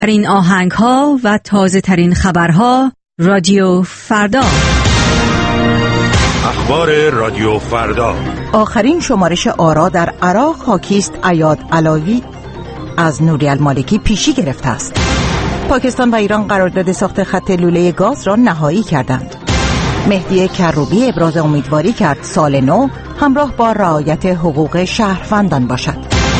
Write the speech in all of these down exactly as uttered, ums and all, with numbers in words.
ترین آهنگ ها و تازه ترین خبرها رادیو فردا. اخبار رادیو فردا. آخرین شمارش آرا در عراق حاکیست ایاد علاوی از نوری المالکی پیشی گرفته است. پاکستان و ایران قرارداد ساخت خط لوله گاز را نهایی کردند. مهدی کروبی ابراز امیدواری کرد سال نو همراه با رعایت حقوق شهروندان باشد.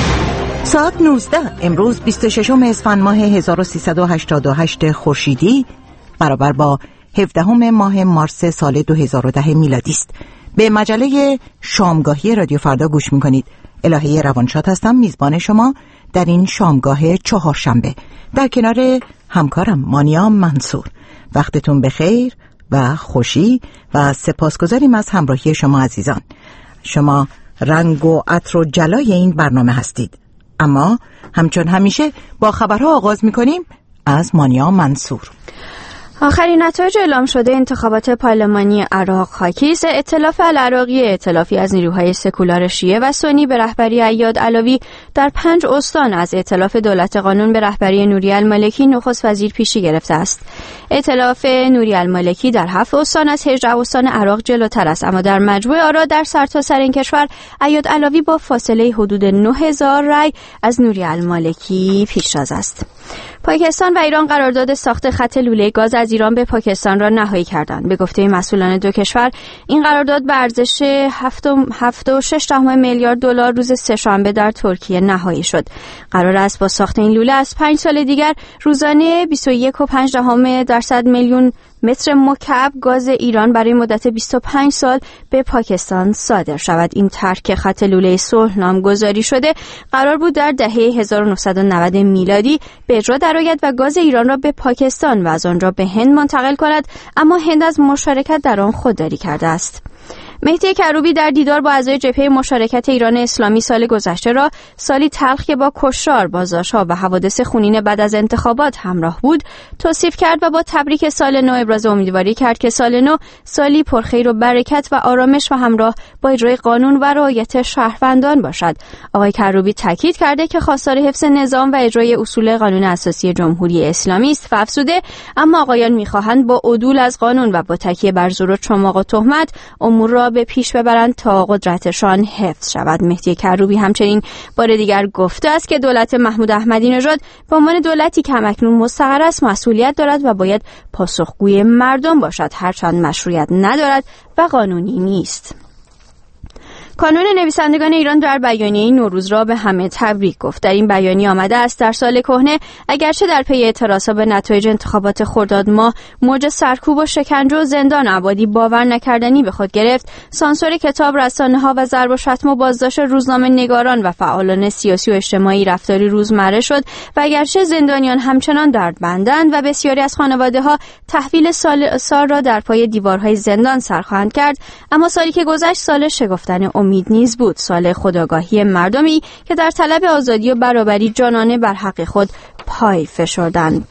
ساعت نوزده امروز بیست و ششم اسفند ماه هزار و سیصد و هشتاد و هشت خورشیدی برابر با هفدهم ماه مارس سال دو هزار و ده میلادی است. به مجله شامگاهی رادیو فردا گوش می‌کنید. الهه روانشاد هستم، میزبان شما در این شامگاه چهارشنبه در کنار همکارم مانیا منصور. وقتتون بخیر و خوشی و سپاسگزاریم از همراهی شما عزیزان. شما رنگ و عطر و جلای این برنامه هستید. اما همچون همیشه با خبرها آغاز می‌کنیم از مانیا منصور. آخرین نتایج اعلام شده انتخابات پارلمانی عراق حاکیست. ائتلاف العراقی، ائتلافی از نیروهای سکولار شیعه و سنی به رهبری ایاد علاوی در پنج استان از ائتلاف دولت قانون به رهبری نوری المالکی نخست وزیر پیشی گرفته است. ائتلاف نوری المالکی در هفت استان از هجده استان عراق جلوتر است، اما در مجموع آرا در سرتاسر این کشور ایاد علاوی با فاصله حدود نه هزار رای از نوری المالکی پیشتاز است. پاکستان و ایران قرارداد ساخت خط لوله گاز از ایران به پاکستان را نهایی کردند. به گفته مسئولان دو کشور این قرارداد به ارزش هفت و شش دهم میلیارد دلار روز سه‌شنبه در ترکیه نهایی شد. قرار است با ساخت این لوله از پنج سال دیگر روزانه بیست و یک و پنج دهم درصد میلیون متر مکعب گاز ایران برای مدت بیست و پنج سال به پاکستان صادر شود. این ترک خط لوله صلح نامگذاری شده قرار بود در دهه هزار و نهصد و نود میلادی به اجرا درآید و گاز ایران را به پاکستان و از آنجا به هند منتقل کند، اما هند از مشارکت در آن خودداری کرده است. مهدی کروبی در دیدار با اعضای جبهه مشارکت ایران اسلامی سال گذشته را سالی تلخ که با کشتار، بازداشت‌ها و حوادث خونین بعد از انتخابات همراه بود توصیف کرد و با تبریک سال نو ابراز امیدواری کرد که سال نو سالی پرخیر و برکت و آرامش و همراه با اجرای قانون و رعایت شهروندان باشد. آقای کروبی تاکید کرده که خواستار حفظ نظام و اجرای اصول قانون اساسی جمهوری اسلامی است و افزوده اما آقایان می‌خواهند با عدول از قانون و با تکیه بر زور و چماق و تهمت امور را به پیش ببرند تا قدرتشان حفظ شود. مهدی کروبی همچنین بار دیگر گفته است که دولت محمود احمدی نژاد به عنوان دولتی که همکنون مستقر است مسئولیت دارد و باید پاسخگوی مردم باشد، هرچند مشروعیت ندارد و قانونی نیست. کانون نویسندگان ایران در بیانیه نوروز را به همه تبریک گفت. در این بیانیه آمده است در سال کهنه اگرچه در پی اعتراضها به نتایج انتخابات خرداد ماه موج سرکوب و شکنجه و زندان ابدی باور نکردنی به خود گرفت، سانسور کتاب، رسانه‌ها و ضرب و شتم و بازداشت روزنامه‌نگاران و فعالان سیاسی و اجتماعی رفتاری روزمره شد و اگرچه زندانیان همچنان دردمندند و بسیاری از خانواده‌ها تحویل سال سال را در پای دیوارهای زندان سر خواهند کرد، اما سالی که گذشت سال شگفتن امید نیز بود، سال خودآگاهی مردمی که در طلب آزادی و برابری جانانه بر حق خود پای فشردند.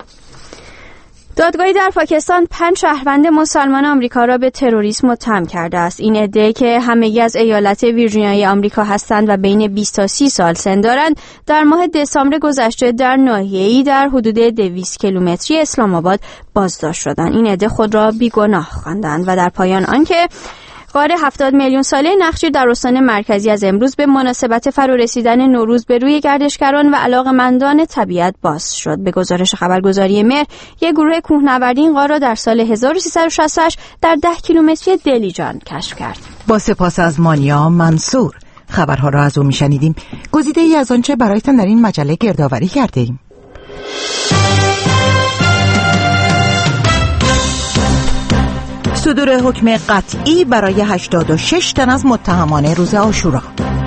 دادگاهی در پاکستان پنج شهروند مسلمان آمریکا را به تروریسم متهم کرده است. این عده که همگی از ایالت ویرجینیای آمریکا هستند و بین بیست تا سی سال سن دارند، در ماه دسامبر گذشته در ناحیه‌ای در حدود دویست کیلومتری اسلام آباد بازداشت شدند. این عده خود را بیگناه خواندند و در پایان آنکه غار هفتاد میلیون ساله نخجیر در استان مرکزی از امروز به مناسبت فرارسیدن نوروز به روی گردشگران و علاقه‌مندان طبیعت باز شد. به گزارش خبرگزاری مهر، یک گروه کوهنوردی این غار را در سال هزار و سیصد و شصت و هشت در ده کیلومتری دلیجان کشف کرد. با سپاس از مانیا منصور. خبرها را از او میشنیدیم. گزیده ای از آنچه برایتان در این مجله گردآوری کرده ایم. صدور حکم قطعی برای هشتاد و شش تن از متهمان روز عاشورا.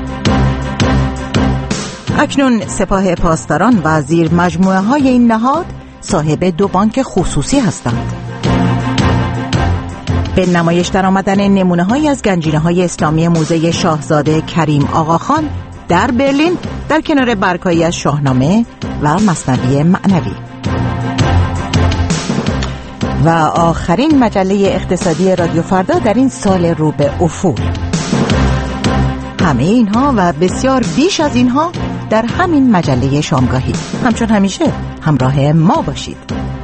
اکنون سپاه پاسداران و زیر مجموعه های این نهاد صاحب دو بانک خصوصی هستند. به نمایش در آمدن نمونه های از گنجینه های اسلامی موزه شاهزاده کریم آقاخان در برلین در کنار برگ‌هایی از شاهنامه و مثنوی معنوی. و آخرین مجله اقتصادی رادیو فردا در این سال رو به افول. همه اینها و بسیار بیش از اینها در همین مجله شامگاهی. همچون همیشه همراه ما باشید.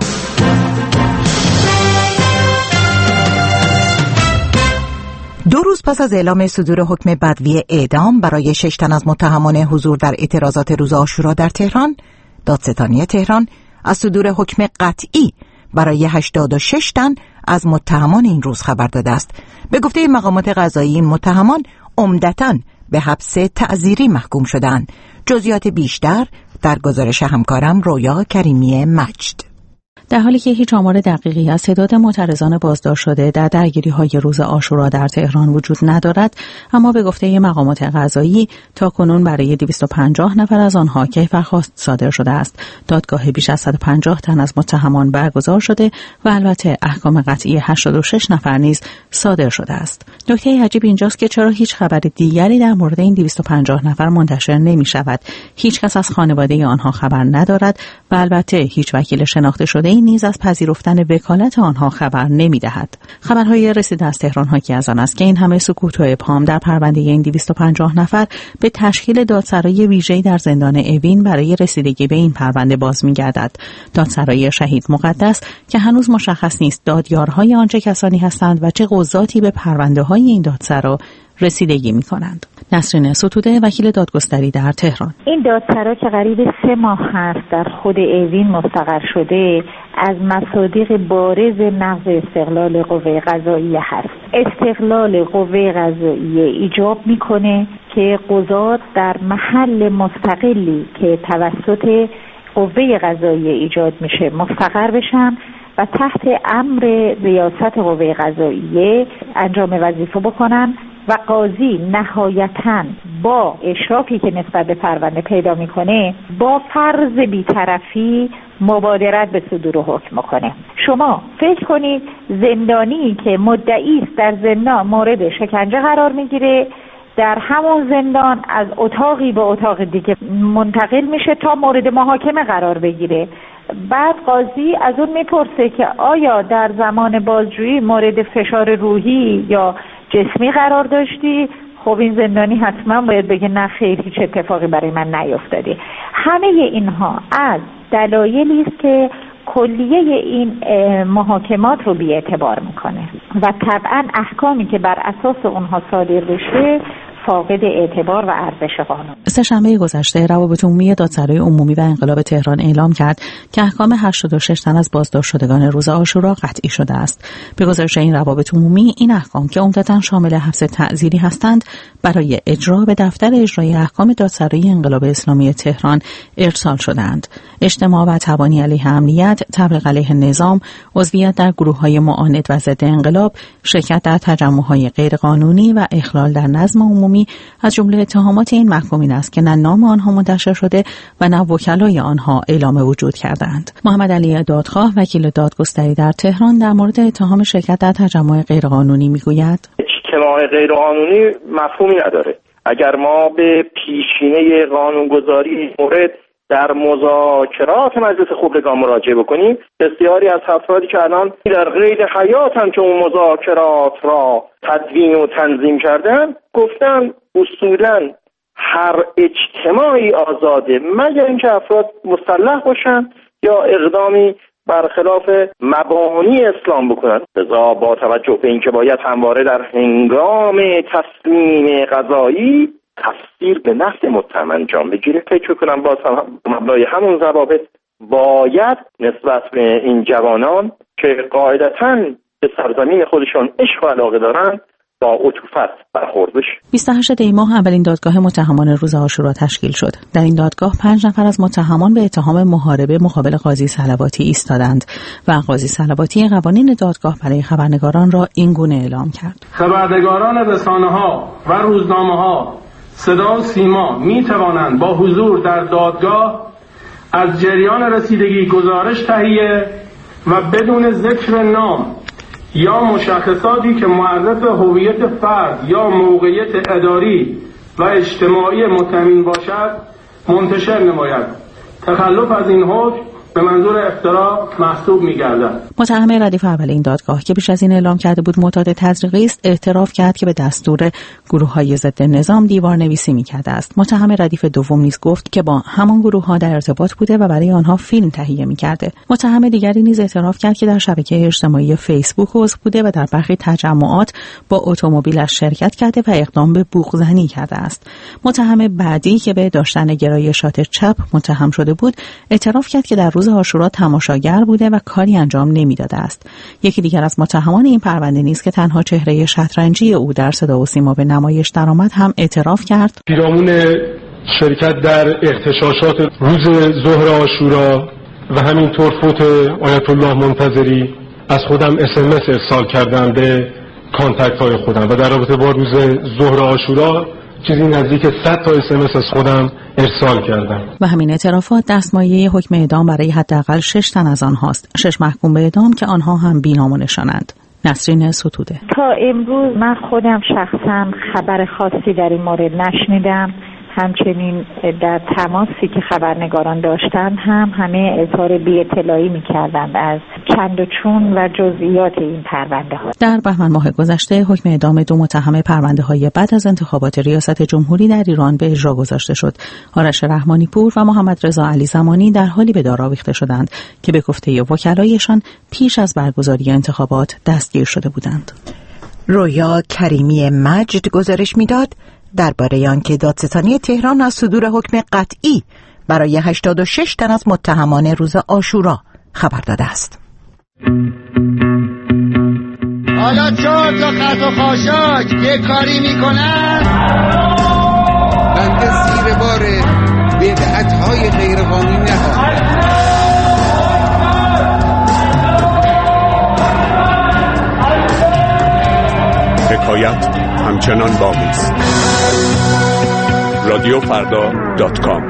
دو روز پس از اعلام صدور حکم بدوی اعدام برای شش تن از متهمان حضور در اعتراضات روز عاشورا در تهران، دادستانی تهران از صدور حکم قطعی برای هشتاد و شش تن از متهمان این روز خبر داده است. به گفته مقامات قضایی این متهمان عمدتاً به حبس تعزیری محکوم شدند. جزئیات بیشتر در گزارش همکارم رویا کریمی مجد. در حالی که هیچ آمار دقیقی از تعداد معترضان بازداشت شده در درگیری‌های روز عاشورا در تهران وجود ندارد، اما به گفته مقامات قضایی تاکنون برای دویست و پنجاه نفر از آنها کیفرخواست صادر شده است. دادگاه بیش از صد و پنجاه تن از متهمان برگزار شده و البته احکام قطعی هشتاد و شش نفر نیز صادر شده است. نکته عجیب اینجاست که چرا هیچ خبر دیگری در مورد این دویست و پنجاه نفر منتشر نمی‌شود. هیچ کس از خانواده آنها خبر ندارد و البته هیچ وکیل شناخته شده نیز از پذیرفتن وکالت آنها خبر نمی‌دهد. خبرهای رسیده از تهران حاکی از آن است که این همه سکوت و ابهام در پرونده این دویست و پنجاه نفر به تشکیل دادسرای ویژه‌ای در زندان اوین برای رسیدگی به این پرونده باز می‌گردد. دادسرای شهید مقدس که هنوز مشخص نیست دادیارهای آن چه کسانی هستند و چه قضاتی به پرونده‌های این دادسرا رسیدگی می‌کنند. نسرین ستوده، وکیل دادگستری در تهران: این دادسرا که قریب سه ماه هست در خود اوین مستقر شده، از مصادیق بارز نقض استقلال قوه قضاییه هست. استقلال قوه قضاییه ایجاب میکنه که قضات در محل مستقلی که توسط قوه قضاییه ایجاد میشه مستقر بشن و تحت امر ریاست قوه قضاییه انجام وظیفه بکنن و قاضی نهایتاً با اشرافی که نسبت به پرونده پیدا میکنه با فرض بی‌طرفی مبادرت به صدور حکم کنه. شما فکر کنید زندانی که مدعی است در زندان مورد شکنجه قرار میگیره، در همون زندان از اتاقی به اتاق دیگه منتقل میشه تا مورد محاکمه قرار بگیره. بعد قاضی از اون میپرسه که آیا در زمان بازجویی مورد فشار روحی یا جسمی قرار داشتی؟ خب این زندانی حتما باید بگه نه خیر، هیچ اتفاقی برای من نیفتاده. همه اینها از دلایلی است که کلیه این محاکمات رو بی اعتبار میکنه و طبعا احکامی که بر اساس اونها صادر بشه فاقد اعتبار و ارزش قانون. سه‌شنبه گذشته روابط عمومی دادسرای عمومی و انقلاب تهران اعلام کرد که احکام هشتاد و شش تن از بازداشت شدگان روز عاشورا قطعی شده است. به گزارش این روابط عمومی، این احکام که عمدتاً شامل حبس تعزیری هستند برای اجرا به دفتر اجرایی احکام دادسرای انقلاب اسلامی تهران ارسال شدند. اجتماع و تبانی علیه امنیت، تبلیغ علیه نظام، عضویت در گروه‌های معاند و ضد انقلاب، شرکت در تجمع‌های غیرقانونی و اخلال در نظم عمومی از جمله اتهامات این محکومین است که نه نام آنها منتشر شده و نه وکلای آنها اعلام وجود کردند. محمد علی دادخواه، وکیل دادگستری در تهران، در مورد اتهام شرکت در تجمع غیرقانونی میگوید: اجتماع غیرقانونی مفهومی نداره. اگر ما به پیشینه قانونگذاری مورد در مذاکرات مجلس خبرگان مراجعه بکنیم، بسیاری از افرادی که الان در قید حیاتن که اون مذاکرات را تدوین و تنظیم کردن، گفتن اصولاً هر اجتماعی آزاده مگر اینکه افراد مسلح باشن یا اقدامی برخلاف مبانی اسلام بکنن. لذا با توجه به اینکه باید همواره در هنگام تصمیم قضایی تفسیر به نفع متهم انجام بگیره، فکر کنم باز هم مبنای همون ضوابط باید نسبت به این جوانان که قاعدتاً به سرزمین خودشان عشق و علاقه دارن با عطوفت برخورد بشه. بیست و هشتم دی ماه اولین دادگاه متهمان روز عاشورا تشکیل شد. در این دادگاه پنج نفر از متهمان به اتهام محاربه مقابل قاضی صلواتی ایستادند و قاضی صلواتی قوانین دادگاه برای خبرنگاران را این گونه اعلام کرد: خبرنگاران رسانه‌ها و روزنامه‌ها صدا و سیما می توانند با حضور در دادگاه از جریان رسیدگی گزارش تهیه و بدون ذکر نام یا مشخصاتی که معرف هویت فرد یا موقعیت اداری و اجتماعی متهمین باشد منتشر نماید. تخلف از این حکم به منظور افترا محسوب می‌گردد. متهم ردیف اول این دادگاه که پیش از این اعلام کرده بود معتاد تزریقی است، اعتراف کرد که به دستور گروه‌های ضد نظام دیوارنویسی می‌کرده است. متهم ردیف دوم نیز گفت که با همان گروه‌ها در ارتباط بوده و برای آنها فیلم تهیه می‌کرده. متهم دیگری نیز اعتراف کرد که در شبکه اجتماعی فیسبوک عضو بوده و در برخی تجمعات با اتومبیلش شرکت کرده و اقدام به بوق‌زنی کرده است. متهم بعدی که به داشتن گرایشات چپ متهم شده بود، اعتراف کرد که در روز عاشورا تماشاگر بوده و کاری انجام نمیداده است. یکی دیگر از متهمان این پرونده نیست که تنها چهره شطرنجی او در صدا و سیما به نمایش درآمد هم اعتراف کرد پیرامون شرکت در اغتشاشات روز ظهر عاشورا و همینطور فوت آیت الله منتظری از خودم اس ام اس ارسال کردم به کانتکت های خودم و در رابطه با روز ظهر عاشورا چیزی نزدیک صد تا اس ام اس از خودم ارسال کردم. و همین اعترافات دستمایه حکم اعدام برای حداقل شش تن از آنهاست. شش محکوم به اعدام که آنها هم بی‌نام و نشانند. نسرین ستوده. تا امروز من خودم شخصا خبر خاصی در این مورد نشنیدم. همچنین در تماسی که خبرنگاران داشتن هم همه اظهار بی اطلاعی می‌کردند از چند و چون و جزئیات این پرونده ها. در بهمن ماه گذشته حکم اعدام دو متهم پرونده های بعد از انتخابات ریاست جمهوری در ایران به اجرا گذاشته شد. آرش رحمانی پور و محمد رضا علی زمانی در حالی به دار آویخته شدند که به گفته وکلایشان پیش از برگزاری انتخابات دستگیر شده بودند. رویا کریمی مجد گزارش میداد درباره آنکه دادستانی تهران از صدور حکم قطعی برای هشتاد و شش تن از متهمان روز عاشورا خبر داده است. حالا چهار تا خط و خاشاک یه کاری میکنن بنده زیر بار بدعت‌های غیرقانونی نخواهم. حکایت همچنان باقی است. رادیو فردا دات کام.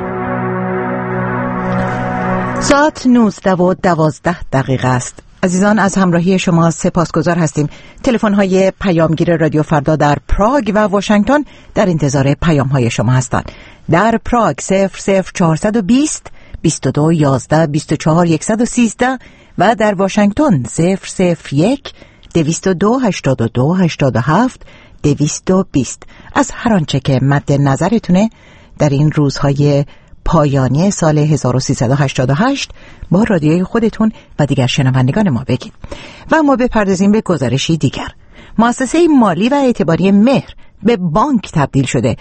ساعت نوزده و دوازده دقیقه است. عزیزان از همراهی شما سپاسگزار هستیم. تلفن‌های پیامگیر رادیو فردا در پراگ و واشنگتن در انتظار پیام‌های شما هستند. در پراگ صفر صفر چهارصد و بیست بیست و دو یازده بیست و چهار صد و سیزده و در واشنگتن صفر صفر یک دویست و دو هشتاد و دو هشتاد و هفت دویست و بیست. از هر آنچه که مد نظرتونه در این روزهای پایانی سال هزار و سیصد و هشتاد و هشت با رادیوی خودتون و دیگر شنوندگان ما بگید. و ما بپردازیم به گزارشی دیگر. مؤسسه مالی و اعتباری مهر به بانک تبدیل شده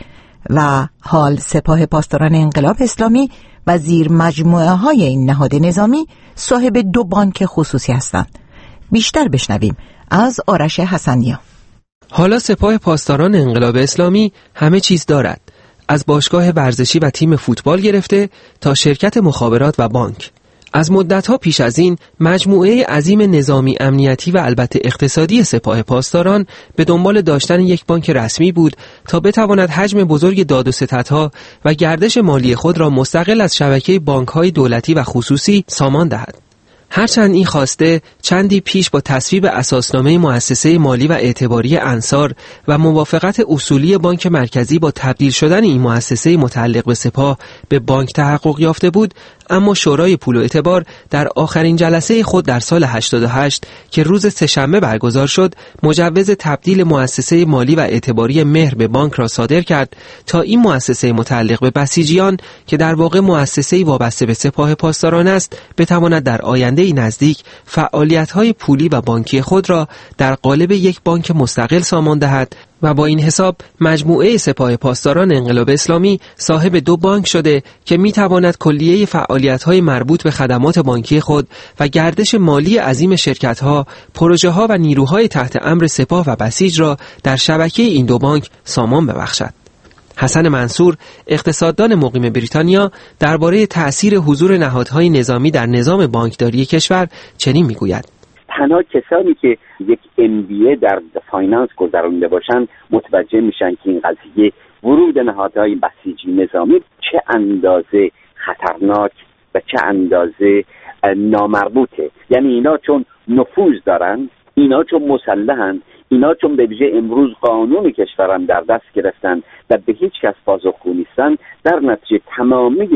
و حال سپاه پاسداران انقلاب اسلامی و زیر مجموعه های این نهاد نظامی صاحب دو بانک خصوصی هستند. بیشتر بشنویم از آرش حسنیا. حالا سپاه پاسداران انقلاب اسلامی همه چیز دارد، از باشگاه ورزشی و تیم فوتبال گرفته تا شرکت مخابرات و بانک. از مدت‌ها پیش از این مجموعه عظیم نظامی، امنیتی و البته اقتصادی سپاه پاسداران به دنبال داشتن یک بانک رسمی بود تا بتواند حجم بزرگ داد و ستدها و گردش مالی خود را مستقل از شبکه بانک‌های دولتی و خصوصی سامان دهد. هرچند این خواسته چندی پیش با تصویب اساسنامه مؤسسه مالی و اعتباری انصار و موافقت اصولی بانک مرکزی با تبدیل شدن این مؤسسه متعلق به سپاه به بانک تحقق یافته بود، اما شورای پول و اعتبار در آخرین جلسه خود در سال هشتاد و هشت که روز سه‌شنبه برگزار شد، مجوز تبدیل مؤسسه مالی و اعتباری مهر به بانک را صادر کرد تا این مؤسسه متعلق به بسیجیان که در واقع مؤسسه‌ای وابسته به سپاه پاسداران است، بتواند در آینده نزدیک فعالیت‌های پولی و بانکی خود را در قالب یک بانک مستقل سامان دهد و با این حساب مجموعه سپاه پاسداران انقلاب اسلامی صاحب دو بانک شده که می‌تواند کلیه فعالیت‌های مربوط به خدمات بانکی خود و گردش مالی عظیم شرکت‌ها، پروژه‌ها و نیروهای تحت امر سپاه و بسیج را در شبکه این دو بانک سامان ببخشد. حسن منصور، اقتصاددان مقیم بریتانیا، درباره تأثیر حضور نهادهای نظامی در نظام بانکداری کشور چنین می‌گوید: تنها کسانی که یک ام بی ای در فایننس گذرانده باشند متوجه میشن که این قضیه ورود نهادهای بسیجی نظامی چه اندازه خطرناک و چه اندازه نامربوطه. یعنی اینا چون نفوذ دارن، اینا چون مسلحن، اینا چون به ویژه امروز قانون کشورم در دست گرفتن و به هیچ کس پاسخگو نیستن، در نتیجه تمامی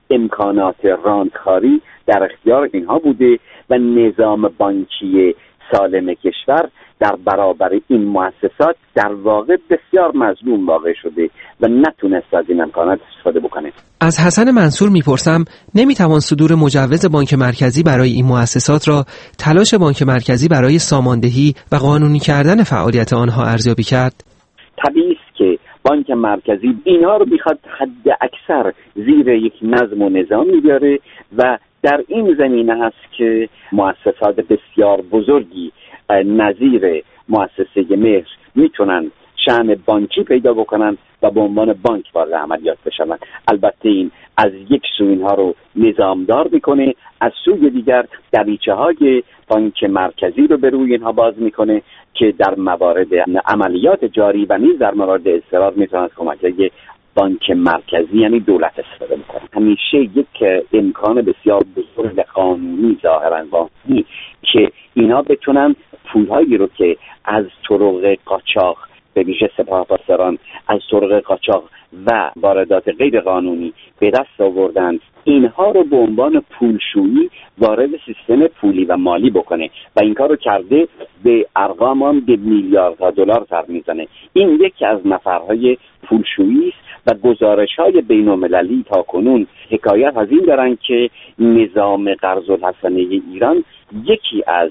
امکانات راندخاری در اختیار اینها بوده و نظام بانکی سالم کشور در برابر این مؤسسات در واقع بسیار مظلوم واقع شده و نتونست از این امکانات استفاده بکنه. از حسن منصور میپرسم نمیتوان صدور مجوز بانک مرکزی برای این مؤسسات را تلاش بانک مرکزی برای ساماندهی و قانونی کردن فعالیت آنها ارزیابی کرد؟ طبیعی است که بانک مرکزی اینها رو بخواد حد اکثر زیر یک نظم و نظامی بیاره و در این زمینه هست که مؤسسات بسیار بزرگی نظیر مؤسسه مهر میتونن شأن بانکی پیدا بکنن و به عنوان بانک وارد عملیات بشن. البته این از یک سو اینها رو نظامدار میکنه، از سوی دیگر دریچه های بانک مرکزی رو به روی اینها باز میکنه که در موارد عملیات جاری و نیز در موارد اضطرار میتونن از کمک بانک مرکزی یعنی دولت استفاده میکنه. همیشه یک امکان بسیار بزرگ قانونی ظاهرا بانکی که اینا بتونن پولهایی رو که از طرق قاچاق به ویژه سپاه پاسداران از طرق قاچاق و واردات غیر قانونی به دست آوردن، اینها رو به عنوان پولشویی وارد سیستم پولی و مالی بکنه و این کار رو کرده به ارقام هم به میلیاردها دلار سر میزنه. این یکی از نفرهای پولشویی است و گزارش‌های بین‌المللی تا کنون حکایت از این دارن که نظام قرض الحسنه ایران یکی از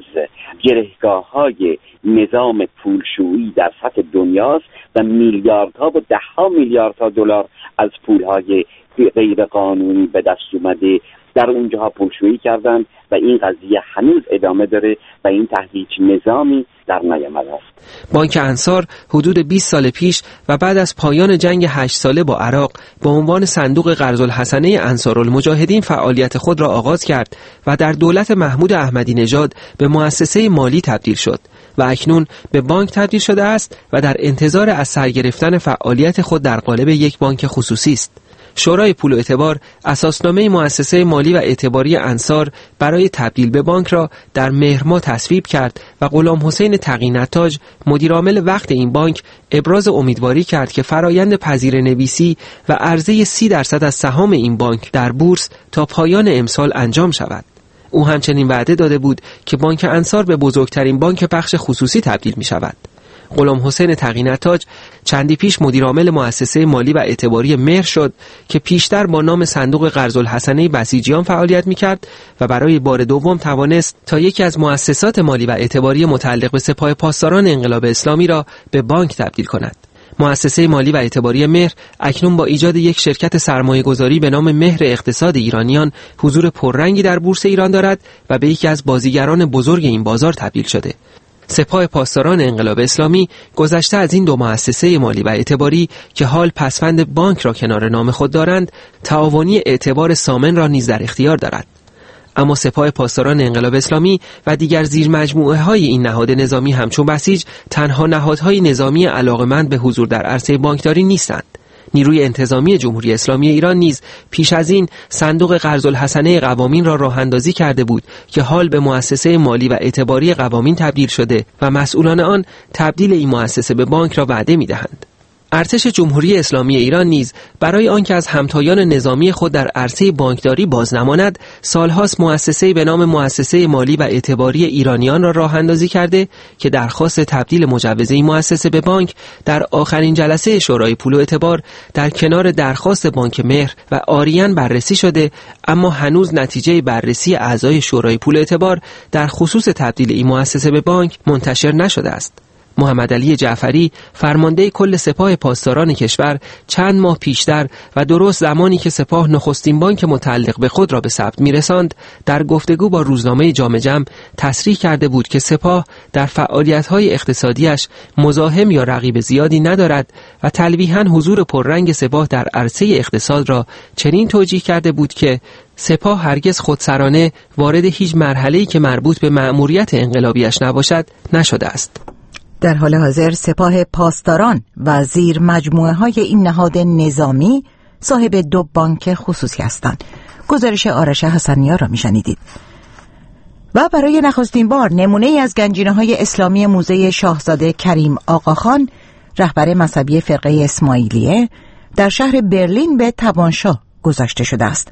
گرهگاه‌های نظام پولشویی در سطح دنیاست و میلیاردها و ده‌ها میلیاردها دلار از پول‌های غیر قانونی به دست اومده در اونجاها پولشویی کردن و این قضیه هنوز ادامه داره و این تحت هیچ نظامی در نیامده است. بانک انصار حدود بیست سال پیش و بعد از پایان جنگ هشت ساله با عراق به عنوان صندوق قرض الحسنه انصارالمجاهدین فعالیت خود را آغاز کرد و در دولت محمود احمدی نژاد به مؤسسه مالی تبدیل شد و اکنون به بانک تبدیل شده است و در انتظار از سرگرفتن فعالیت خود در قالب یک بانک خصوصی است. شورای پول و اعتبار اساسنامه مؤسسه مالی و اعتباری انصار برای تبدیل به بانک را در مهر ماه تصویب کرد و غلام حسین تقی نتاج مدیرعامل وقت این بانک ابراز امیدواری کرد که فرایند پذیره‌نویسی و عرضه سی درصد از سهام این بانک در بورس تا پایان امسال انجام شود. او همچنین وعده داده بود که بانک انصار به بزرگترین بانک بخش خصوصی تبدیل می شود. غلام حسین تقی نتاج چندی پیش مدیرعامل مؤسسه مالی و اعتباری مهر شد که پیشتر با نام صندوق قرض الحسنه بسیجیان فعالیت می‌کرد و برای بار دوم توانست تا یکی از مؤسسات مالی و اعتباری متعلق به سپاه پاسداران انقلاب اسلامی را به بانک تبدیل کند. مؤسسه مالی و اعتباری مهر اکنون با ایجاد یک شرکت سرمایه‌گذاری به نام مهر اقتصاد ایرانیان حضور پررنگی در بورس ایران دارد و به یکی از بازیگران بزرگ این بازار تبدیل شده. سپاه پاسداران انقلاب اسلامی گذشته از این دو مؤسسه مالی و اعتباری که حال پسوند بانک را کنار نام خود دارند، تعاونی اعتبار ضامن را نیز در اختیار دارد. اما سپاه پاسداران انقلاب اسلامی و دیگر زیر مجموعه های این نهاد نظامی همچون بسیج تنها نهادهای نظامی علاقمند به حضور در عرصه بانکداری نیستند. نیروی انتظامی جمهوری اسلامی ایران نیز پیش از این صندوق قرض الحسنه قوامین را راه اندازی کرده بود که حال به مؤسسه مالی و اعتباری قوامین تبدیل شده و مسئولان آن تبدیل این مؤسسه به بانک را وعده می‌دهند. ارتش جمهوری اسلامی ایران نیز برای آنکه از همتایان نظامی خود در عرصه بانکداری باز نماند، سالهاست مؤسسه‌ای به نام مؤسسه مالی و اعتباری ایرانیان را راه اندازی کرده که درخواست تبدیل مجوز این مؤسسه به بانک در آخرین جلسه شورای پول و اعتبار در کنار درخواست بانک مهر و آریان بررسی شده، اما هنوز نتیجه بررسی اعضای شورای پول و اعتبار در خصوص تبدیل این مؤسسه به بانک منتشر نشده است. محمد علی جعفری فرمانده کل سپاه پاسداران کشور چند ماه پیشتر و درست زمانی که سپاه نخستین بانک متعلق به خود را به ثبت می‌رساند، در گفتگو با روزنامه جامع جم تصریح کرده بود که سپاه در فعالیت‌های اقتصادیش مزاحم یا رقیب زیادی ندارد و تلویحاً حضور پررنگ سپاه در عرصه اقتصاد را چنین توجیه کرده بود که سپاه هرگز خودسرانه وارد هیچ مرحله‌ای که مربوط به مأموریت انقلابیش نباشد نشده است. در حال حاضر سپاه پاسداران و زیر مجموعه های این نهاد نظامی صاحب دو بانک خصوصی هستند. گزارش آرش حسنیار را میشنیدید. و برای نخستین بار نمونه ای از گنجینه های اسلامی موزه شاهزاده کریم آقاخان، رهبر مذهبی فرقه اسماعیلیه، در شهر برلین به توانشاه گذاشته شده است.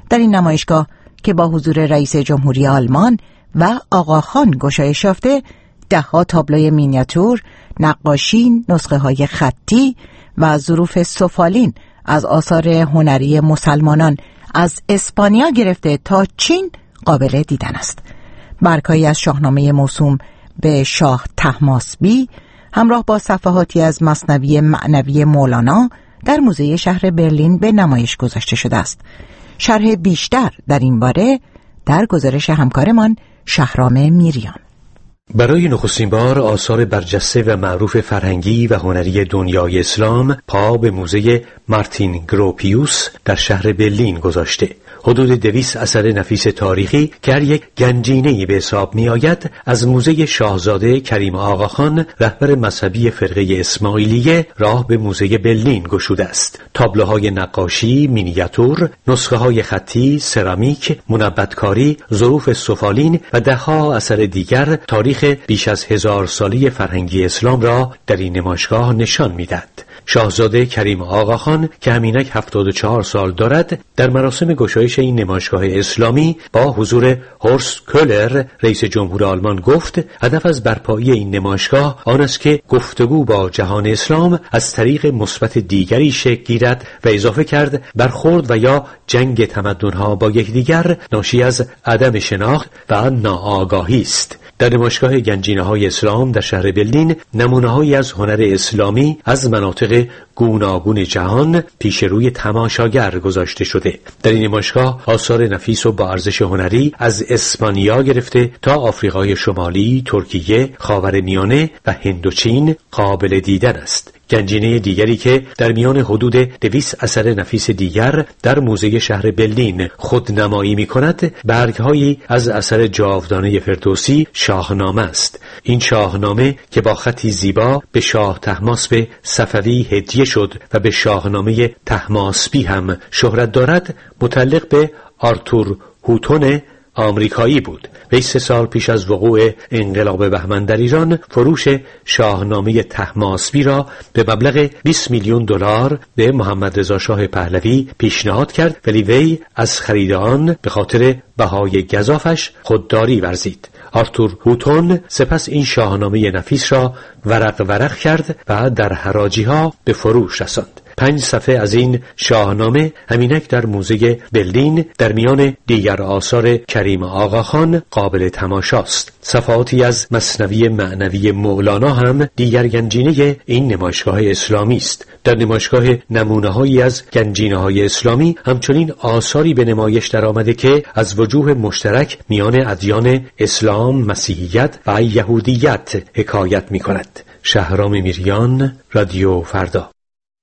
در این نمایشگاه که با حضور رئیس جمهوری آلمان و آقاخان گشایش یافته، ده‌ها تابلوی مینیاتور، نقاشی، نسخه های خطی و ظروف سفالین از آثار هنری مسلمانان از اسپانیا گرفته تا چین قابل دیدن است. برگهایی از شاهنامه موسوم به شاه طهماسبی همراه با صفحاتی از مثنوی معنوی مولانا در موزه شهر برلین به نمایش گذاشته شده است. شرح بیشتر در این باره در گزارش همکارمان شهرام میریان. برای نخستین بار آثار برجسته و معروف فرهنگی و هنری دنیای اسلام پا به موزه مارتین گروپیوس در شهر برلین گذاشته. حدود دویست اثر نفیس تاریخی که هر یک گنجینه‌ای به حساب می آید از موزه شاهزاده کریم آقاخان رهبر مذهبی فرقه اسماعیلیه راه به موزه برلین گشوده است. تابلوهای نقاشی، مینیاتور، نسخه‌های خطی، سرامیک، منبت‌کاری، ظروف سفالین و ده‌ها اثر دیگر تاریخ بیش از هزار سالی فرهنگی اسلام را در این نمایشگاه نشان می‌دهد. شاهزاده کریم آقاخان که همینک هفتاد و چهار سال دارد در مراسم گشایش این نمایشگاه اسلامی با حضور هورست کولر رئیس جمهور آلمان گفت هدف از برپایی این نمایشگاه آن است که گفتگو با جهان اسلام از طریق مثبت دیگری شکل گیرد و اضافه کرد برخورد و یا جنگ تمدن‌ها با یکدیگر ناشی از عدم شناخت و ناآگاهی است. در نمایشگاه گنجینه‌های اسلام در شهر برلین نمونه‌هایی از هنر اسلامی از مناطق گوناگون جهان پیش روی تماشاگر گذاشته شده. در این نمایشگاه آثار نفیس و با ارزش هنری از اسپانیا گرفته تا آفریقای شمالی، ترکیه، خاورمیانه و هندوچین قابل دیدن است. گنجینه دیگری که در میان حدود دویست اثر نفیس دیگر در موزه شهر برلین خودنمایی می کند، برگهایی از اثر جاودانه فردوسی شاهنامه است. این شاهنامه که با خطی زیبا به شاه طهماسب صفوی هدیه شد و به شاهنامه طهماسبی هم شهرت دارد، متعلق به آرتور هوتون آمریکایی بود. وی سه سال پیش از وقوع انقلاب بهمن در ایران فروش شاهنامه طهماسبی را به مبلغ بیست میلیون دلار به محمد رضا شاه پهلوی پیشنهاد کرد، ولی وی از خرید آن به خاطر بهای گزافش خودداری ورزید. آرتور هوتون سپس این شاهنامه نفیس را ورق ورق کرد و در حراجی ها به فروش رساند. پنج صفحه از این شاهنامه همینک در موزه برلین در میان دیگر آثار کریم آقاخان قابل تماشاست. صفحاتی از مثنوی معنوی مولانا هم دیگر گنجینه این نمایشگاه اسلامی است. در نمایشگاه نمونه‌هایی از گنجینه‌های اسلامی همچنین آثاری به نمایش در آمده که از وجوه مشترک میان ادیان اسلام، مسیحیت و یهودیت حکایت می‌کند. شهرام میریان، رادیو فردا.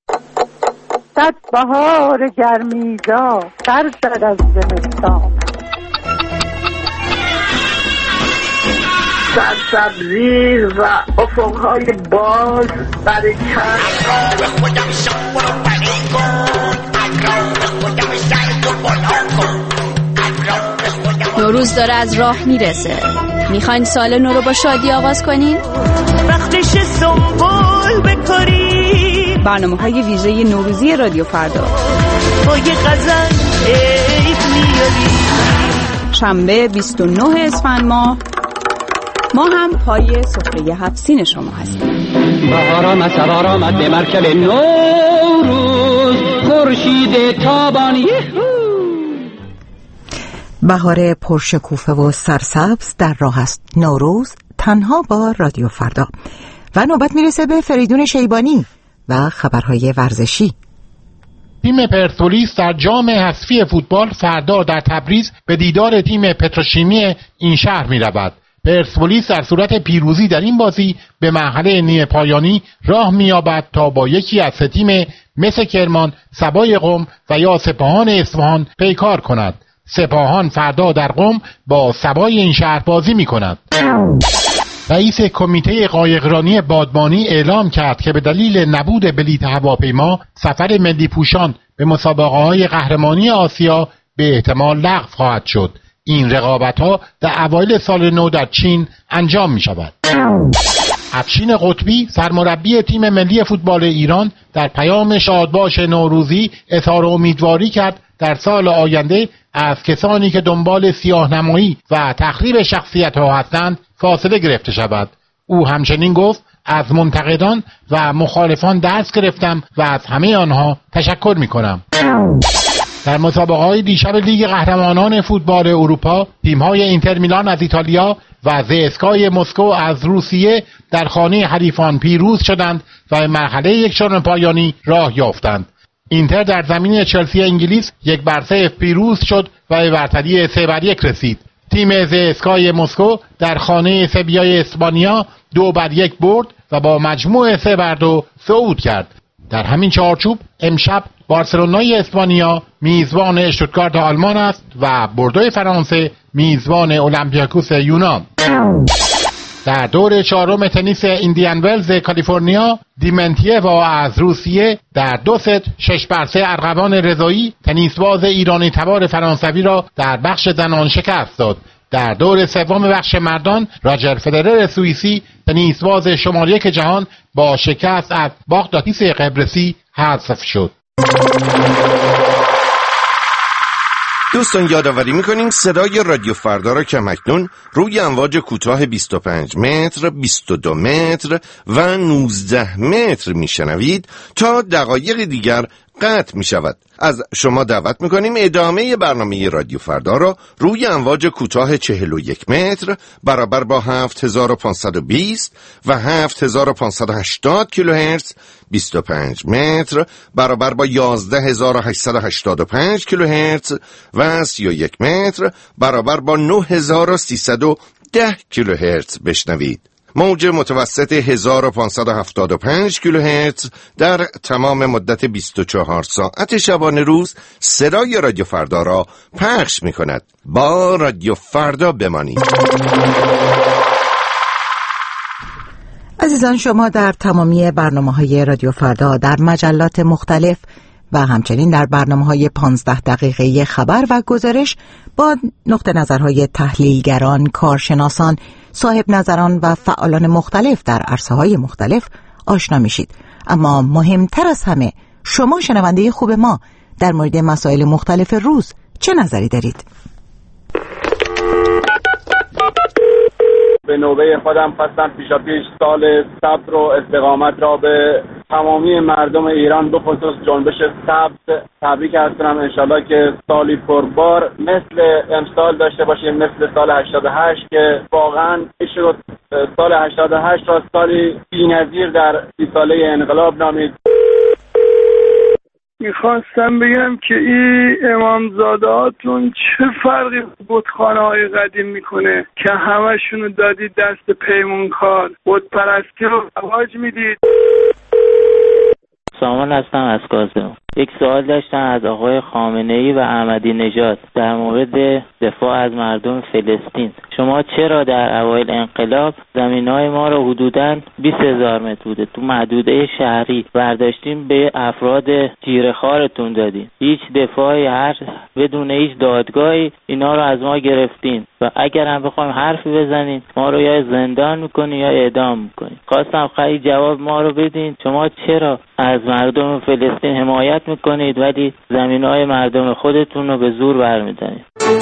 صد بهار گرمیزا سر زد از زمستان، سرسبزی و افقهای باز برکت. خودم شما رو بری کن، خودم سرد و بلند کن. نوروز داره از راه میرسه. میخواین سال نو رو با شادی آغاز کنین؟ وقتش سنبول بکاری، برنامه‌های ویژه نوروزی رادیو فردا با یه غزل عید میاری. شنبه بیست و نه اسفند ماه ما هم پای سفره هفت سین شما هستیم. بهار آمد، سوار آمد به مرکب نوروز، خورشید تابانی. بهار پرشکوفه و سرسبز در راه است نوروز، تنها با رادیو فردا. و نوبت میرسه به فریدون شیبانی و خبرهای ورزشی. تیم پرسپولیس در جام حذفی فوتبال فردا در تبریز به دیدار تیم پتروشیمی این شهر می‌رود. پرسپولیس در صورت پیروزی در این بازی به مرحله نیمه پایانی راه می‌یابد تا با یکی از سه تیم مثل کرمان، سبای قم و یا سپاهان اصفهان پیکار کند. سپاهان فردا در قم با سبای این شهر بازی می‌کند. رئیس کمیته قایقرانی بادبانی اعلام کرد که به دلیل نبود بلیط هواپیما سفر ملی پوشان به مسابقه‌های قهرمانی آسیا به احتمال لغو خواهد شد. این رقابت‌ها در اوایل سال نو در چین انجام می‌شود. افشین قطبی سرمربی تیم ملی فوتبال ایران در پیام شادباش نوروزی اظهار امیدواری کرد در سال آینده از کسانی که دنبال سیاه‌نمایی و تخریب شخصیت‌ها هستند فاصله گرفته شود. او همچنین گفت از منتقدان و مخالفان درس گرفتم و از همه آنها تشکر می‌کنم. در مسابقه‌های دیشب لیگ قهرمانان فوتبال اروپا، تیم‌های اینتر میلان از ایتالیا و زسکای مسکو از روسیه در خانه حریفان پیروز شدند و به مرحله یک چهارم پایانی راه یافتند. اینتر در زمین چلسی انگلیس یک بر صفر پیروز شد و به برتری سه بر یک رسید. تیم زسکای مسکو در خانه سویای اسپانیا دو بر یک برد و با مجموع سه بر دو صعود کرد. در همین چارچوب امشب بارسلونای اسپانیا میزبان اشتوتگارت آلمان است و بوردو فرانسه میزبان اولمپیاکوس یونان. در دور چهارم تنیس ایندیان ولز کالیفرنیا، دیمنتیو از روسیه در دو ست شش بر سه ارغوان رضایی تنیسباز ایرانی تبار فرانسوی را در بخش زنان شکست داد. در دور سوم بخش مردان، راجر فدرر سوئیسی تنیسباز شماره یک جهان با شکست از باغداتیس قبرسی حذف شد. دوستان یادآوری می‌کنیم صدای رادیو فردا را کماکنون روی امواج کوتاه بیست و پنج متر، بیست و دو متر و نوزده متر میشنوید تا دقایق دیگر قطع می شود. از شما دعوت می کنیم ادامه برنامه رادیو فردا را روی امواج کوتاه چهل و یک متر برابر با هفت هزار و پانصد و بیست و هفت هزار و پانصد و هشتاد کیلوهرتز، بیست و پنج متر برابر با یازده هزار و هشتصد و هشتاد و پنج کیلوهرتز و سی و یک متر برابر با نه هزار و سیصد و ده کیلوهرتز بشنوید. موج متوسط هزار و پانصد و هفتاد و پنج کیلوهرتز در تمام مدت بیست و چهار ساعت شبانه روز صدای رادیو فردا را پخش می کند. با رادیو فردا بمانید. عزیزان، شما در تمامی برنامه‌های رادیو فردا در مجلات مختلف و همچنین در برنامه‌های پانزده دقیقه‌ای خبر و گزارش با نقطه نظرهای تحلیلگران، کارشناسان، صاحب نظران و فعالان مختلف در عرصه‌های مختلف آشنا میشید. اما مهمتر از همه، شما شنونده خوب ما در مورد مسائل مختلف روز چه نظری دارید؟ به نوبه خودم خواستم پیشا پیش سال صبر و استقامت را به تمامی مردم ایران به خصوص جنبش سبز تبریک عرض کنم. انشالله که سالی پربار مثل امسال داشته باشیم، مثل سال هشتاد و هشت که واقعا شد سال هشتاد و هشت را سالی بی‌نظیر در سی ساله انقلاب نامید. میخواستم بگم که این امامزادهاتون چه فرقی بتخانه های قدیم میکنه که همشونو دادید دست پیمونکار، بت پرستی رو رواج میدید. سامان هستم از کازم. یک سوال داشتم از آقای خامنه‌ای و احمدی نژاد در مورد دفاع از مردم فلسطین. شما چرا در اوایل انقلاب زمین‌های ما رو حدوداً بیست هزار متر بوده تو محدوده شهری برداشتیم به افراد جیره‌خوارتون دادیم؟ هیچ دفاعی، هر بدون هیچ دادگاهی اینا رو از ما گرفتین و اگر هم بخوایم حرفی بزنین ما رو یا زندان میکنین یا اعدام میکنین. خواستم خیلی جواب ما رو بدین. شما چرا از مردم فلسطین حمایت میکنید ولی زمینهای مردم خودتون رو به زور برمیدارید؟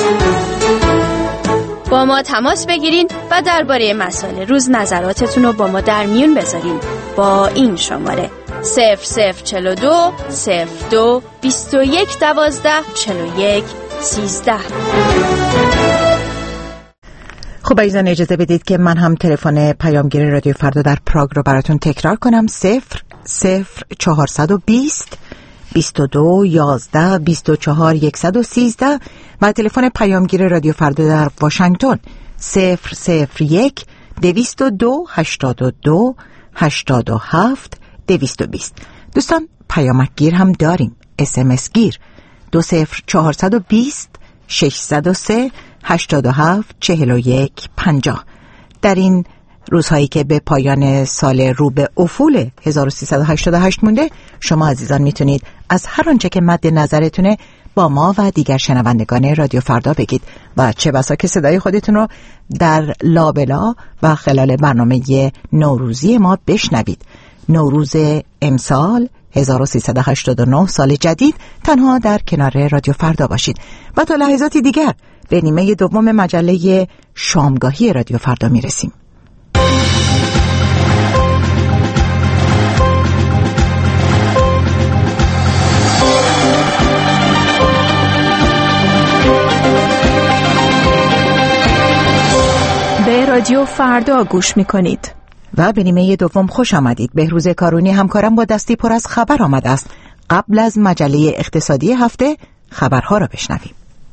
با ما تماس بگیرین و درباره مسائل روز نظراتتون رو با ما در میون بذارین با این شماره صفر صفر چهل و دو صفر دو بیست و یک دوازده چهل و یک سیزده. خب عزیزان، اجازه بدید که من هم تلفن پیامگیر رادیو فردا در پراگ رو براتون تکرار کنم. صفر صفر چهارصد و بیست بیست و دو یازده بیست و چهار صد و سیزده و تلفن پیامگیر رادیو فردا در واشنگتن صفر صفر یک دویست و دو هشتاد و دو هشتاد و هفت دویست و بیست. دوستان، پیامک گیر هم داریم، اس ام اس گیر دو صفر چهارصد و بیست ششصد و سه هشتاد و هفت چهل و یک پنجاه. در این روزهایی که به پایان سال رو به افول هزار و سیصد و هشتاد و هشت مونده، شما عزیزان میتونید از هر آنچه که مد نظرتونه با ما و دیگر شنوندگان رادیو فردا بگید و چه بسا که صدای خودتون رو در لابلا و خلال برنامه نوروزی ما بشنوید. نوروز امسال هزار و سیصد و هشتاد و نه سال جدید تنها در کنار رادیو فردا باشید و تا لحظاتی دیگر به نیمه دوم مجله شامگاهی رادیو فردا میرسیم. به رادیو فردا گوش میکنید و به نیمه دوم خوش آمدید. بهروز کارونی همکارم با دستی پر از خبر آمده است. قبل از مجله اقتصادی هفته خبرها را بشنویم.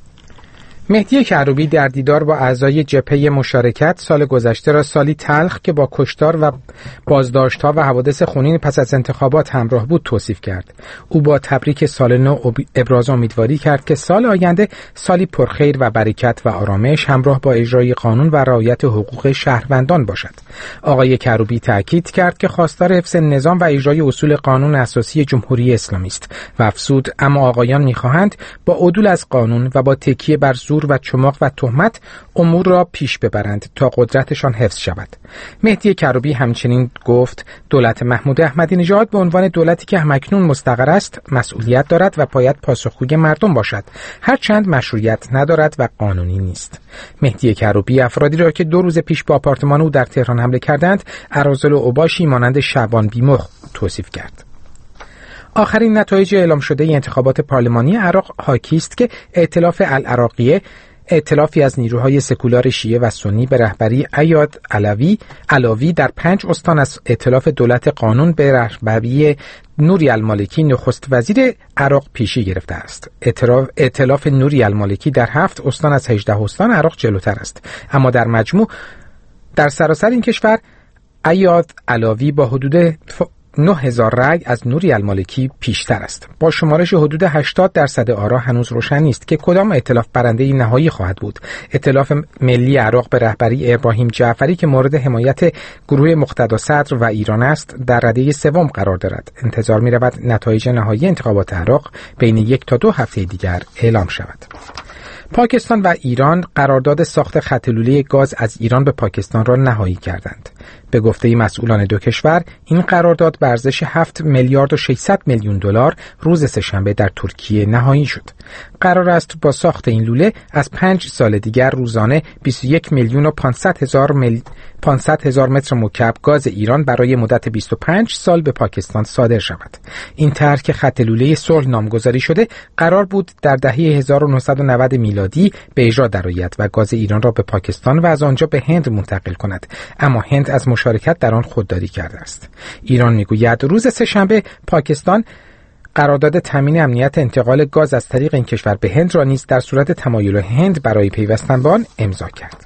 مهدی کروبی در دیدار با اعضای جبهه مشارکت سال گذشته را سالی تلخ که با کشتار و بازداشت‌ها و حوادث خونین پس از انتخابات همراه بود توصیف کرد. او با تبریک سال نو ابراز امیدواری کرد که سال آینده سالی پرخیر و برکت و آرامش همراه با اجرای قانون و رعایت حقوق شهروندان باشد. آقای کروبی تاکید کرد که خواستار حفظ نظام و اجرای اصول قانون اساسی جمهوری اسلامی است و افزود اما آقایان می‌خواهند با عدول از قانون و با تکیه بر زور و چماق و تهمت امور را پیش ببرند تا قدرتشان حفظ شود. مهدی کروبی همچنین گفت دولت محمود احمدی نژاد به عنوان دولتی که همکنون مستقر است مسئولیت دارد و باید پاسخگوی مردم باشد، هرچند مشروعیت ندارد و قانونی نیست. مهدی کروبی افرادی را که دو روز پیش به آپارتمان او در تهران حمله کردند اراذل و اوباشی مانند شعبان بیمخ توصیف کرد. آخرین نتایج اعلام شده انتخابات پارلمانی عراق حاکی است که ائتلاف العراقیه، ائتلافی از نیروهای سکولار شیعه و سنی به رهبری ایاد علاوی علاوی در پنج استان از ائتلاف دولت قانون به رهبری نوری المالکی نخست وزیر عراق پیشی گرفته است. ائتلاف نوری المالکی در هفت استان از هجده استان عراق جلوتر است، اما در مجموع در سراسر این کشور ایاد علاوی با حدود نه هزار رأی از نوری المالکی پیشتر است. با شمارش حدود هشتاد درصد آرا هنوز روشن نیست که کدام ائتلاف برنده نهایی خواهد بود. ائتلاف ملی عراق به رهبری ابراهیم جعفری که مورد حمایت گروه مقتدا صدر و ایران است در رده سوم قرار دارد. انتظار می رود نتایج نهایی انتخابات عراق بین یک تا دو هفته دیگر اعلام شود. پاکستان و ایران قرارداد ساخت خط لوله گاز از ایران به پاکستان را نهایی کردند. به گفته مسئولان دو کشور این قرارداد به ارزش هفت میلیارد و ششصد میلیون دلار روز سه‌شنبه در ترکیه نهایی شد. قرار است با ساخت این لوله از پنج سال دیگر روزانه بیست و یک میلیون و پانصد هزار مل... پانصد هزار متر مکعب گاز ایران برای مدت بیست و پنج سال به پاکستان صادر شود. این طرح که خط لوله صلح نامگذاری شده قرار بود در دهه هزار و نهصد و نود میلادی به اجرا درآید و گاز ایران را به پاکستان و از آنجا به هند منتقل کند، اما هند از مشارکت در آن خودداری کرده است. ایران میگوید روز سه‌شنبه پاکستان قرارداد تامین امنیت انتقال گاز از طریق این کشور به هند را نیز در صورت تمایل هند برای پیوستن به آن امضا کرد.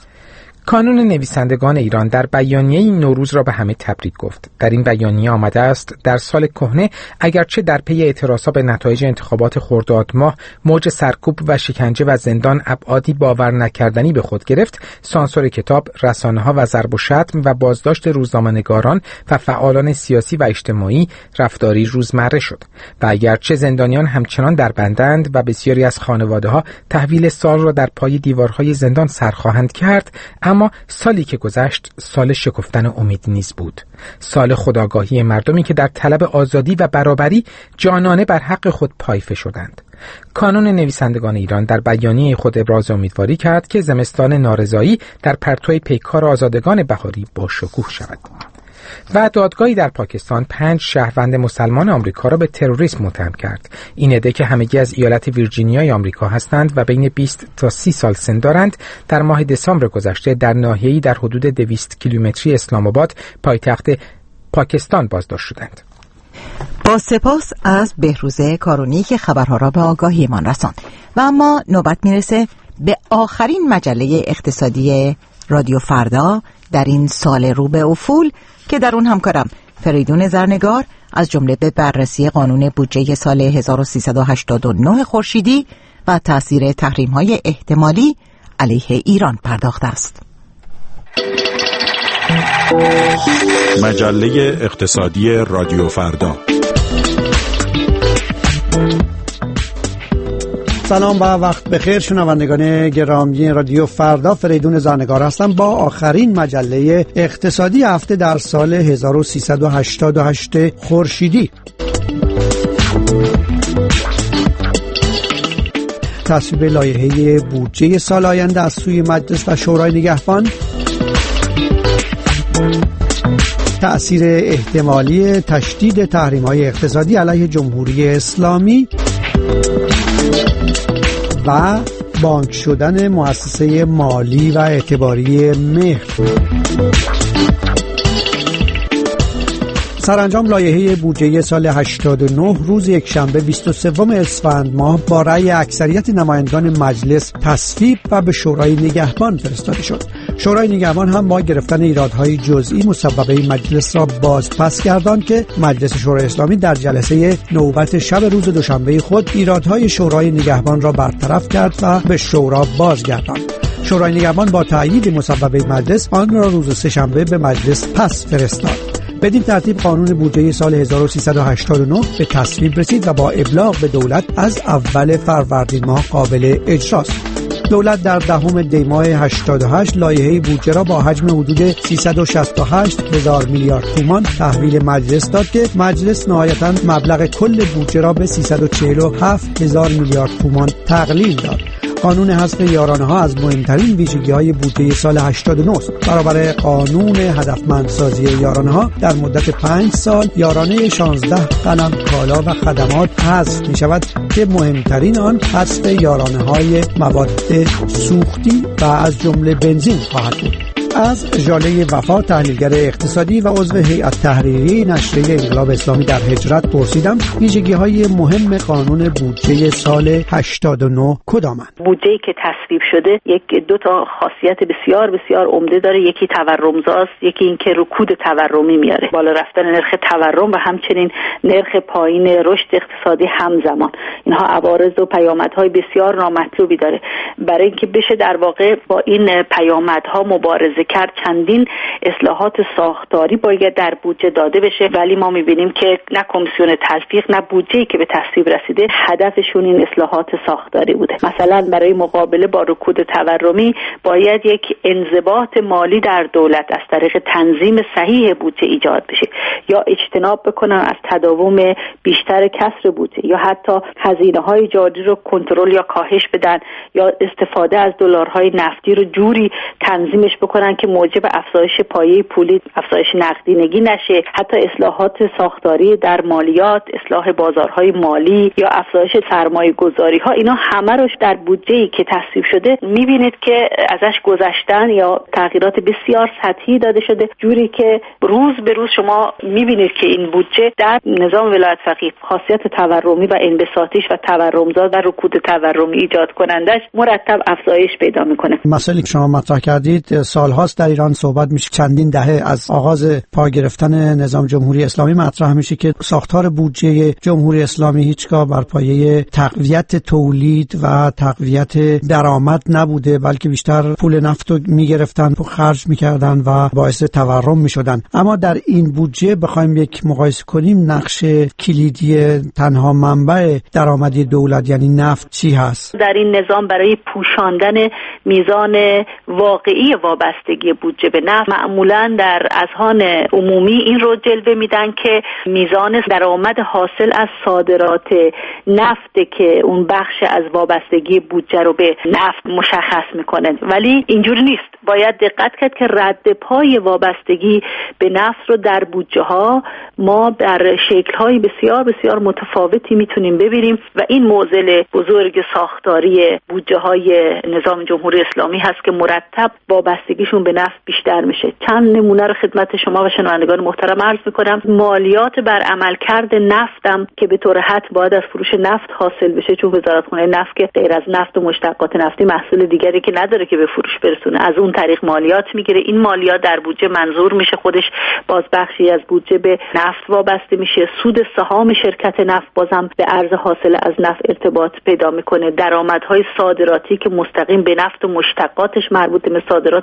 کانون نویسندگان ایران در بیانیه نوروز را به همه تبریک گفت. در این بیانیه آمده است در سال کهنه اگرچه در پی اعتراضها به نتایج انتخابات خرداد ماه موج سرکوب و شکنجه و زندان ابعادی باور نکردنی به خود گرفت، سانسور کتاب، رسانه‌ها و ضرب و شتم و بازداشت روزنامه‌نگاران و فعالان سیاسی و اجتماعی رفتاری روزمره شد و اگرچه زندانیان همچنان در بندند و بسیاری از خانواده‌ها تحویل سال را در پای دیوارهای زندان سر خواهند کرد، اما سالی که گذشت سال شکفتن امید نیز بود. سال خودآگاهی مردمی که در طلب آزادی و برابری جانانه بر حق خود پایفه شدند. کانون نویسندگان ایران در بیانیه خود ابراز امیدواری کرد که زمستان نارضایی در پرتو پیکار آزادگان بهاری با شکوه شود. و دادگاهی در پاکستان پنج شهروند مسلمان آمریکا را به تروریسم متهم کرد. این عده که همگی از ایالت ویرجینیای آمریکا هستند و بین بیست تا سی سال سن دارند، در ماه دسامبر گذشته در ناحیه‌ای در حدود دویست کیلومتری اسلام آباد پایتخت پاکستان بازداشت شدند. با سپاس از بهروز کارونی که خبرها را به آگاهیمان رساند. و اما نوبت میرسه به آخرین مجله اقتصادی رادیو فردا در این سال رو به افول که در اون همکارم فریدون زرنگار از جمله به بررسی قانون بودجه سال هزار و سیصد و هشتاد و نه خورشیدی و تأثیر تحریم‌های احتمالی علیه ایران پرداخته است. مجله اقتصادی رادیو فردا. سلام و وقت بخیر شنوندگان گرامی رادیو فردا، فریدون زرنگار هستم با آخرین مجله اقتصادی هفته در سال هزار و سیصد و هشتاد و هشت خورشیدی. تصویب لایحه بودجه سال آینده از سوی مجلس و شورای نگهبان، تأثیر احتمالی تشدید تحریم‌های اقتصادی علیه جمهوری اسلامی و بانک شدن مؤسسه مالی و اعتباری مهر. سرانجام لایحه بودجه سال هشتاد و نه روز یکشنبه بیست و سوم اسفند ماه با رأی اکثریت نمایندگان مجلس تصویب و به شورای نگهبان فرستاده شد. شورای نگهبان هم با گرفتن ایرادهای جزئی مسببه مجلس را بازپس گرداند که مجلس شورای اسلامی در جلسه نوبت شب روز دوشنبه خود ایرادهای شورای نگهبان را برطرف کرد و به شورا بازگرداند. شورای نگهبان با تأیید مسببه مجلس آن را روز سه‌شنبه به مجلس پس فرستاد. بدین ترتیب قانون بودجه سال هزار و سیصد و هشتاد و نه به تصویب رسید و با ابلاغ به دولت از اول فروردین ماه قابل اجراست. دولت در دهم دی ماه هشتاد و هشت لایحه بودجه را با حجم حدود سیصد و شصت و هشت هزار میلیارد تومان تحویل مجلس داد که مجلس نهایتاً مبلغ کل بودجه را به سیصد و چهل و هفت هزار میلیارد تومان تقلیل داد. قانون حذف یارانه‌ها از مهمترین ویژگی‌های بودجه سال هشتاد و نه است. برابر قانون هدفمندسازی یارانه‌ها در مدت پنج سال یارانه شانزده قلم کالا و خدمات حذف می‌شود که مهمترین آن حذف یارانه‌های مواد سوختی و از جمله بنزین خواهد بود. از ژاله وفا، تحلیلگر اقتصادی و عضو هیئت تحریریه نشریه انقلاب اسلامی در هجرت پرسیدم ویژگی‌های مهم قانون بودجه سال هشتاد و نه کدامند؟ بودجه‌ای که تصویب شده یک دو تا خاصیت بسیار بسیار عمده داره. یکی تورم‌زاست، یکی اینکه رکود تورمی میاره، بالا رفتن نرخ تورم و همچنین نرخ پایین رشد اقتصادی همزمان. اینها عوارض و پیامدهای بسیار نامطلوبی داره. برای اینکه بشه در واقع با این پیامدها مبارزه کرد، چندین اصلاحات ساختاری باید در بودجه داده بشه، ولی ما میبینیم که نه کمیسیون تلفیق نه بودجه‌ای که به تصویب رسیده هدفشون این اصلاحات ساختاری بوده. مثلا برای مقابله با رکود تورمی باید یک انضباط مالی در دولت از طریق تنظیم صحیح بودجه ایجاد بشه، یا اجتناب بکنن از تداوم بیشتر کسر بودجه، یا حتی هزینه‌های جاری رو کنترل یا کاهش بدن، یا استفاده از دلارهای نفتی رو جوری تنظیمش بکنن که موجب افزایش پایه پولی، افزایش نقدینگی نشه. حتی اصلاحات ساختاری در مالیات، اصلاح بازارهای مالی یا افزایش سرمایه گذاری ها، اینا همه روش در بودجه‌ای که تصویب شده میبینید که ازش گذشتن یا تغییرات بسیار سطحی داده شده، جوری که روز به روز شما میبینید که این بودجه در نظام ولایت فقیه خاصیت تورمی و انبساطیش و تورمزا و رکود تورمی ایجاد کنندش مرتب افزایش پیدا میکنه. مسئله که شما مطرح کردید سالهاست در ایران صحبت میشه، چندین دهه از آغاز پا گرفتن نظام جمهوری اسلامی مطرح میشه که ساختار بودجه جمهوری اسلامی هیچگاه بر پایه تقویت تولید و تقویت درآمد نبوده، بلکه بیشتر پول نفت رو میگرفتن و خرج میکردن و باعث تورم میشدن. اما در این بودجه بخوایم یک مقایسه کنیم، نقش کلیدی تنها منبع درآمدی دولت یعنی نفت چی هست؟ در این نظام برای پوشاندن میزان واقعی وابستگی بودجه به نفت معمولا در اذهان عمومی این رو جلوه میدن که میزان درآمد حاصل از صادرات نفت که اون بخش از وابستگی بودجه رو به نفت مشخص میکنه، ولی اینجوری نیست. باید دقت کرد که رد پای وابستگی به نفت رو در بودجه ها ما در شکل های بسیار بسیار متفاوتی میتونیم ببینیم و این معضل بزرگ ساختاری بودجه های نظام جمهوری اسلامی هست که مرتب وابستگیشون به نفت بیشتر میشه. چند نمونه رو خدمت شما و شنوندگان محترم عرض میکنم. مالیات بر عملکرد نفتم که به طور حتم باید از فروش نفت حاصل بشه، چون وزارتخانه نفت که غیر از نفت و مشتقات نفتی محصول دیگری که نداره که به فروش برسونه، از اون طریق مالیات میگیره. این مالیات در بودجه منظور میشه، خودش باز بخشی از بودجه به نفت وابسته میشه. سود سهام شرکت نفت بازم به ارز حاصل از نفت ارتباط پیدا میکنه. درآمدهای صادراتی که مستقیم به نفت و مشتقاتش مربوط به صادرات پتروشیمی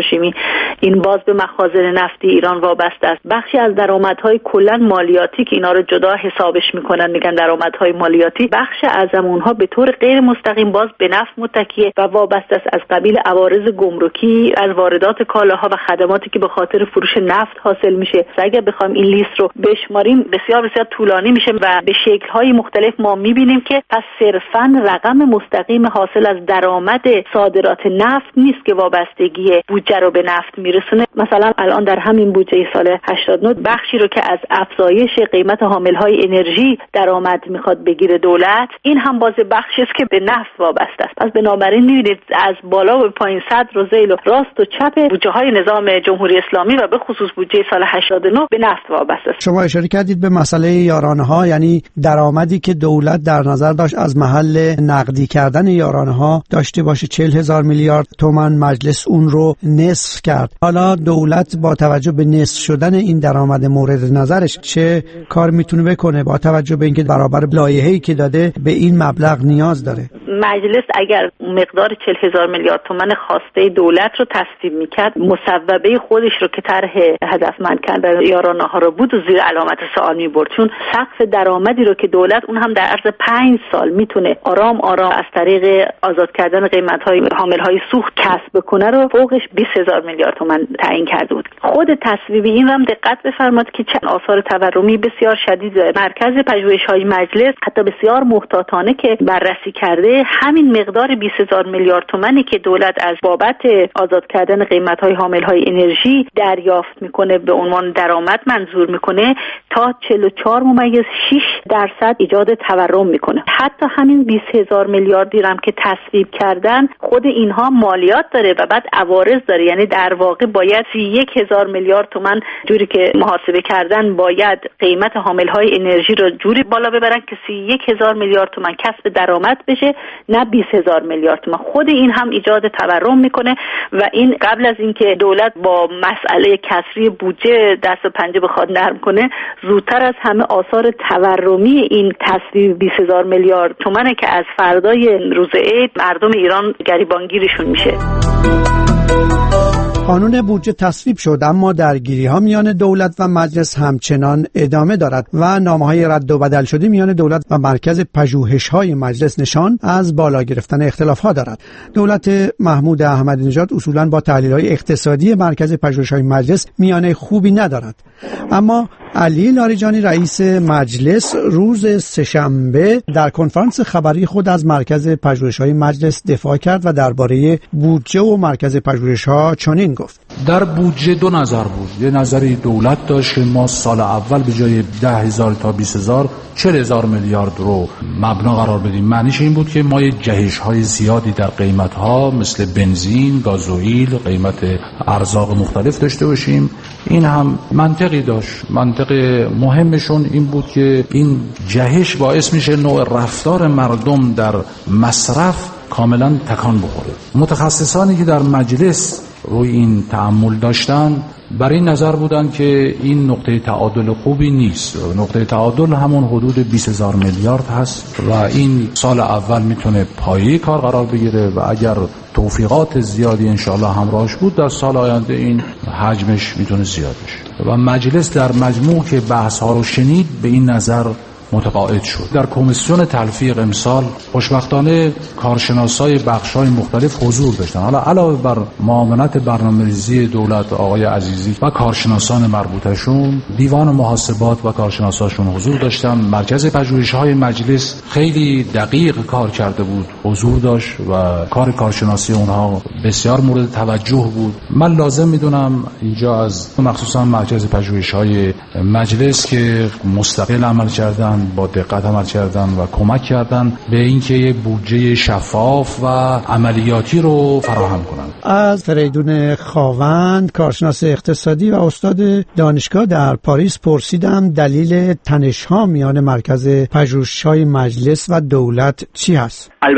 پتروشیمی این باز به مخازن نفتی ایران وابسته است. بخشی از درآمدهای کلا مالیاتی که اینا رو جدا حسابش میکنن میگن درآمدهای مالیاتی، بخش اعظم اونها به طور غیر مستقیم باز به نفت متکیه و وابسته است از قبیل عوارض گمرکی از واردات کالاها و خدماتی که به خاطر فروش نفت حاصل میشه. اگر بخوایم این لیست رو بشماریم بسیار بسیار طولانی میشه و به شکل‌های مختلف ما میبینیم که پس صرفاً رقم مستقیم حاصل از درآمد صادرات نفت نیست که وابستگی بودجه رو به نفت میرسونه. مثلا الان در همین بودجه سال هشتاد و نه بخشی رو که از افزایش قیمت حامل‌های انرژی درآمد میخواد بگیره دولت، این هم باز بخشی است که به نفت وابسته است. پس بنابراین میبینید از بالا و پایین صدر و ذیل و راست و چپ بودجه‌های نظام جمهوری اسلامی و به خصوص بودجه سال هشتاد و نه به نفت وابسته است. شما اشاره کردید به مسئله یارانه‌ها، یعنی درآمدی که دولت در نظر داشت از محل نقدی کردن یارانه‌ها داشته باشه چهل هزار میلیارد تومان، مجلس اون رو نصف کرد. حالا دولت با توجه به نصف شدن این درآمد مورد نظرش چه کار میتونه بکنه با توجه به اینکه برابر لایحه‌ای که داده به این مبلغ نیاز داره؟ مجلس اگر مقدار چهل هزار میلیارد تومان خواسته دولت رو تصویب میکرد، مصوبه خودش رو که طرح هدفمند کردن یارانه‌ها رو بود و زیر علامت سوال میبرد، چون سقف درآمدی رو که دولت اون هم در عرض پنج سال میتونه آرام آرام از طریق آزاد کردن قیمت‌های حامل‌های سوخت کسب بکنه رو فوقش بیست هزار میلیارد تومان تعیین کرده بود. خود تصویب این هم دقت بفرمایید که چند آثار تورمی بسیار شدید داره. مرکز پژوهش‌های مجلس حتی بسیار محتاطانه که بررسی کرده همین مقدار بیست هزار میلیارد تومانی که دولت از بابت آزاد کردن قیمت‌های حامل‌های انرژی دریافت میکنه به عنوان درآمد منظور میکنه تا چهل و چهار ممیز شش درصد ایجاد تورم میکنه. حتی همین بیست هزار میلیاردی هم که تصویب کردن خود اینها مالیات داره و بعد عوارض داره، یعنی در واقع باید سی و یک هزار میلیارد تومان جوری که محاسبه کردن باید قیمت حامل‌های انرژی رو جوری بالا ببرن که سی و یک هزار میلیارد تومان کسب درآمد بشه، نه بیست هزار میلیارد تومان. خود این هم ایجاد تورم میکنه و این قبل از اینکه دولت با مسئله کسری بودجه دست و پنجه بخواد نرم کنه، زودتر از همه آثار تورمی این تصویب بیست هزار میلیارد تومانه که از فردای روز عید مردم ایران گریبانگیرشون میشه. قانون بودجه تصویب شد، اما درگیری‌ها میان دولت و مجلس همچنان ادامه دارد و نامه‌های رد و بدل شده میان دولت و مرکز پژوهش‌های مجلس نشان از بالا گرفتن اختلاف‌ها دارد. دولت محمود احمدی نژاد اصولاً با تحلیل‌های اقتصادی مرکز پژوهش‌های مجلس میانه خوبی ندارد، اما علی لاریجانی رئیس مجلس روز سه‌شنبه در کنفرانس خبری خود از مرکز پژوهش‌های مجلس دفاع کرد و درباره بودجه و مرکز پژوهش‌ها چنین گفت: در بودجه دو نظر بود. یه نظری دولت داشت که ما سال اول به جای ده هزار تا بیست هزار چهل هزار میلیارد رو مبنا قرار بدیم. معنیش این بود که ما یه جهش‌های زیادی در قیمت‌ها مثل بنزین، گازوئیل، قیمت ارزاق مختلف داشته باشیم. این هم منطقی داشت. منطق مهمشون این بود که این جهش باعث میشه نوع رفتار مردم در مصرف کاملا تکان بخوره. متخصصانی که در مجلس روی این تأمل داشتن بر این نظر بودن که این نقطه تعادل خوبی نیست. نقطه تعادل همون حدود بیست هزار میلیارد هست و این سال اول میتونه پایه کار قرار بگیره و اگر توفیقات زیادی انشاءالله همراهش بود در سال آینده این حجمش میتونه زیاد بشه. و مجلس در مجموع که بحث ها رو شنید به این نظر متقاعد شد. در کمیسیون تلفیق امسال خوشبختانه کارشناسای بخش‌های مختلف حضور داشتن. حالا علاوه بر معاونت برنامه‌ریزی دولت آقای عزیزی و کارشناسان مربوطه‌شون، دیوان محاسبات و کارشناساشون حضور داشتن. مرکز پژوهش‌های مجلس خیلی دقیق کار کرده بود، حضور داشت و کار کارشناسی اونها بسیار مورد توجه بود. من لازم میدونم اینجا از مخصوصا مرکز پژوهش‌های مجلس که مستقل عمل کردن، با دقت عمل کردن و کمک کردن به اینکه بودجه شفاف و عملیاتی رو فراهم کنند. از فریدون خاوند، کارشناس اقتصادی و استاد دانشگاه در پاریس، پرسیدم دلیل تنش‌ها میان مرکز پژوهش‌های مجلس و دولت چی هست؟ البته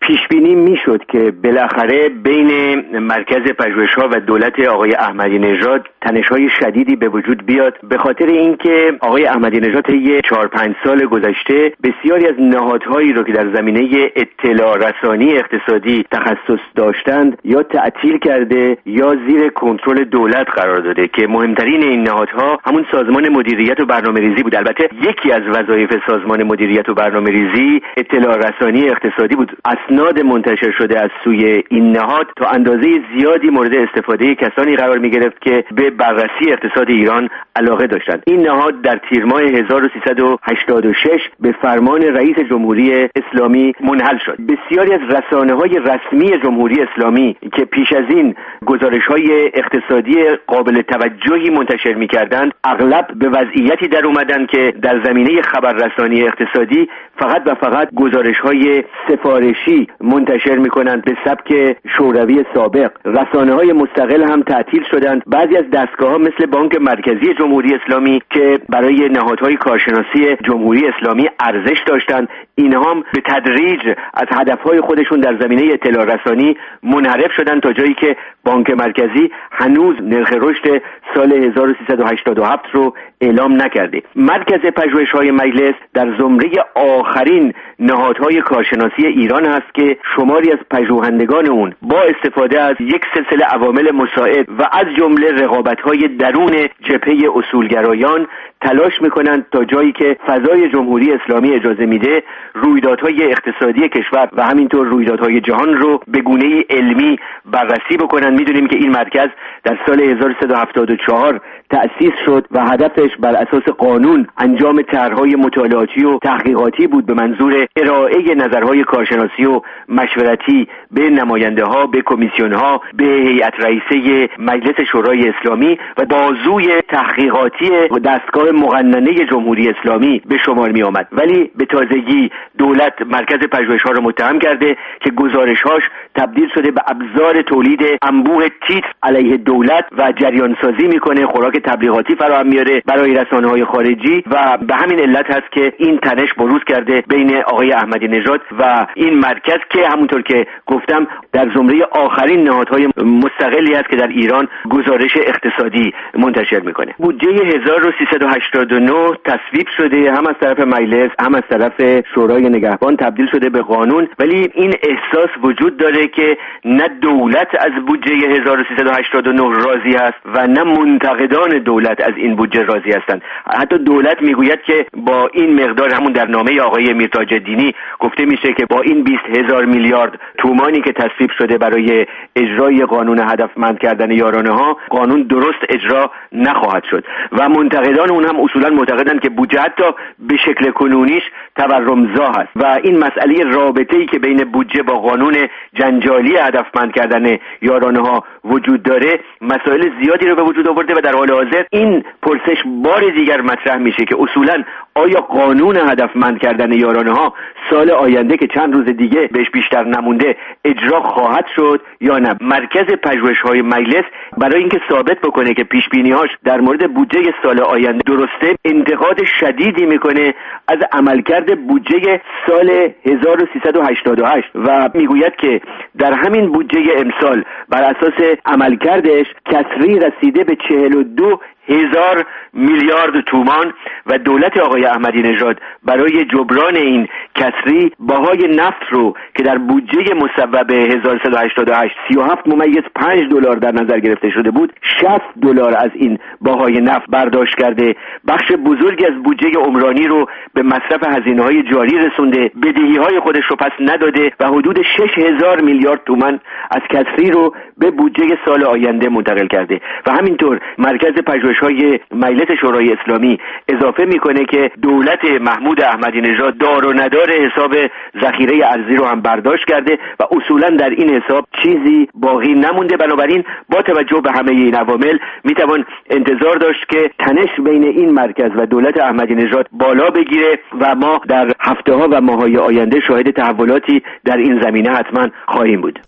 پیش بینی میشد که بالاخره بین مرکز پژوهش‌ها و دولت آقای احمدی نژاد تنش‌های شدیدی به وجود بیاد، به خاطر اینکه آقای احمدی نژاد طی چهار پنج سال گذشته بسیاری از نهادهایی رو که در زمینه اطلاع رسانی اقتصادی تخصص داشتند یا تعطیل کرده یا زیر کنترل دولت قرار داده که مهمترین این نهادها همون سازمان مدیریت و برنامه‌ریزی بود. البته یکی از وظایف سازمان مدیریت و برنامه‌ریزی اطلاع رسانی اقتصادی بود. اسناد منتشر شده از سوی این نهاد تا اندازه زیادی مورد استفاده کسانی قرار می‌گرفت که به بررسی اقتصاد ایران علاقه داشتند. این نهاد در تیر ماه هزار و سیصد و هشتاد و شش به فرمان رئیس جمهوری اسلامی منحل شد. بسیاری از رسانه‌های رسمی جمهوری اسلامی که پیش از این گزارش‌های اقتصادی قابل توجهی منتشر می‌کردند، اغلب به وضعیتی در اومدن که در زمینه خبررسانی اقتصادی فقط و فقط گزارش‌های سفارشی منتشر می‌کنند به سبک شوروی سابق. رسانه‌های مستقل هم تعطیل شدند. بعضی از دستگاه‌ها مثل بانک مرکزی جمهوری اسلامی که برای نهادهای کارشناسی جمهوری اسلامی ارزش داشتند، اینها هم به تدریج از هدف‌های خودشون در زمینه اطلاع رسانی منحرف شدند تا جایی که بانک مرکزی هنوز نرخ رشد سال هزار و سیصد و هشتاد و هفت رو اعلام نکرده. مرکز پژوهش‌های مجلس در زمره آخرین نهادهای کارشناسی ایران هست که شماری از پژوهندگان اون با استفاده از یک سلسله عوامل مساعد و از جمله رقابت‌های درون جبهه اصولگرایان تلاش میکنند تا جایی که فضای جمهوری اسلامی اجازه میده رویدادهای اقتصادی کشور و همینطور رویدادهای جهان رو به گونه‌ای علمی بررسی بکنن. میدونیم که این مرکز در سال هزار و سیصد و هفتاد و چهار تأسیس شد و هدفش بر اساس قانون انجام طرح‌های مطالعاتی و تحقیقاتی بود به منظور ارائه نظرهای کارشناسی و مشورتی به نماینده‌ها، به کمیسیون‌ها، به هیئت رئیسه مجلس شورای اسلامی و بازوی تحقیقاتی دستگاه مقننه جمهوری اسلامی به شمار می آمد. ولی به تازگی دولت مرکز پژوهش‌ها را متهم کرده که گزارش‌هاش تبدیل شده به ابزار تولید انبوه تیتر علیه دولت و جریان سازی میکنه، خوراک تبلیغاتی فراهم میاره برای رسانه‌های خارجی و به همین علت هست که این تنش بروز کرده بین آقای احمدی نژاد و این مرکز که همونطور که گفتم در زمره آخرین نهادهای مستقلی است که در ایران گزارش اقتصادی منتشر میکنه. بودجه هزار و سیصد و هشتاد و نه تصویب شده، هم از طرف مجلس هم از طرف شورای نگهبان تبدیل شده به قانون، ولی این احساس وجود داره که نه دولت از بودجه هزار و سیصد و هشتاد و نه راضی است و نه منتقدان دولت از این بودجه راضی هستند. حتی دولت میگوید که با این مقدار، همون در نامه آقای میرتاج الدینی گفته میشه که با این بیست هزار میلیارد تومانی که تصویب شده برای اجرای قانون هدفمند کردن یارانه ها، قانون درست اجرا نخواهد شد و منتقدان اون هم اصولا معتقدند که بودجه حتی به شکل کنونیش تورمزا هست و این مسئله رابطه‌ای که بین بودجه با قانون جنجالی هدفمند کردن یارانه ها وجود داره مسائل زیادی رو به وجود آورده و در حال حاضر این پرسش بار دیگر مطرح میشه که اصولا آیا قانون هدفمند کردن یارانه ها سال آینده که چند روز دیگه بهش بیشتر نمونده اجرا خواهد شد یا نه؟ مرکز پژوهش‌های مجلس برای اینکه ثابت بکنه که پیش بینی‌هاش در مورد بودجه سال آینده درسته، انتقاد شدیدی میکنه از عملکرد بودجه سال هزار و سیصد و هشتاد و هشت و میگوید که در همین بودجه امسال بر اساس عملکردش کسری رسیده به چهل و دو هزار میلیارد تومان و دولت آقای احمدی نژاد برای جبران این کسری بهای نفت رو که در بودجه مصوب هزار و سیصد و هشتاد و هشت سی و هفت ممیز پنج دلار در نظر گرفته شده بود، شصت دلار از این بهای نفت برداشت کرده. بخش بزرگی از بودجه عمرانی رو به مصرف هزینه‌های جاری رسونده، بدهی‌های خودش رو پس نداده و حدود شش هزار میلیارد تومان از کسری رو به بودجه سال آینده منتقل کرده و همینطور مرکز پژوهش‌های مجلس شورای اسلامی اضافه میکنه که دولت محمود احمدی نژاد دار و ندار حساب ذخیره ارزی رو هم برداشت کرده و اصولا در این حساب چیزی باقی نمونده. بنابراین با توجه به همه این عوامل میتوان انتظار داشت که تنش بین این مرکز و دولت احمدی نژاد بالا بگیره و ما در هفته‌ها و ماه‌های آینده شاهد تحولاتی در این زمینه حتما خواهیم بود.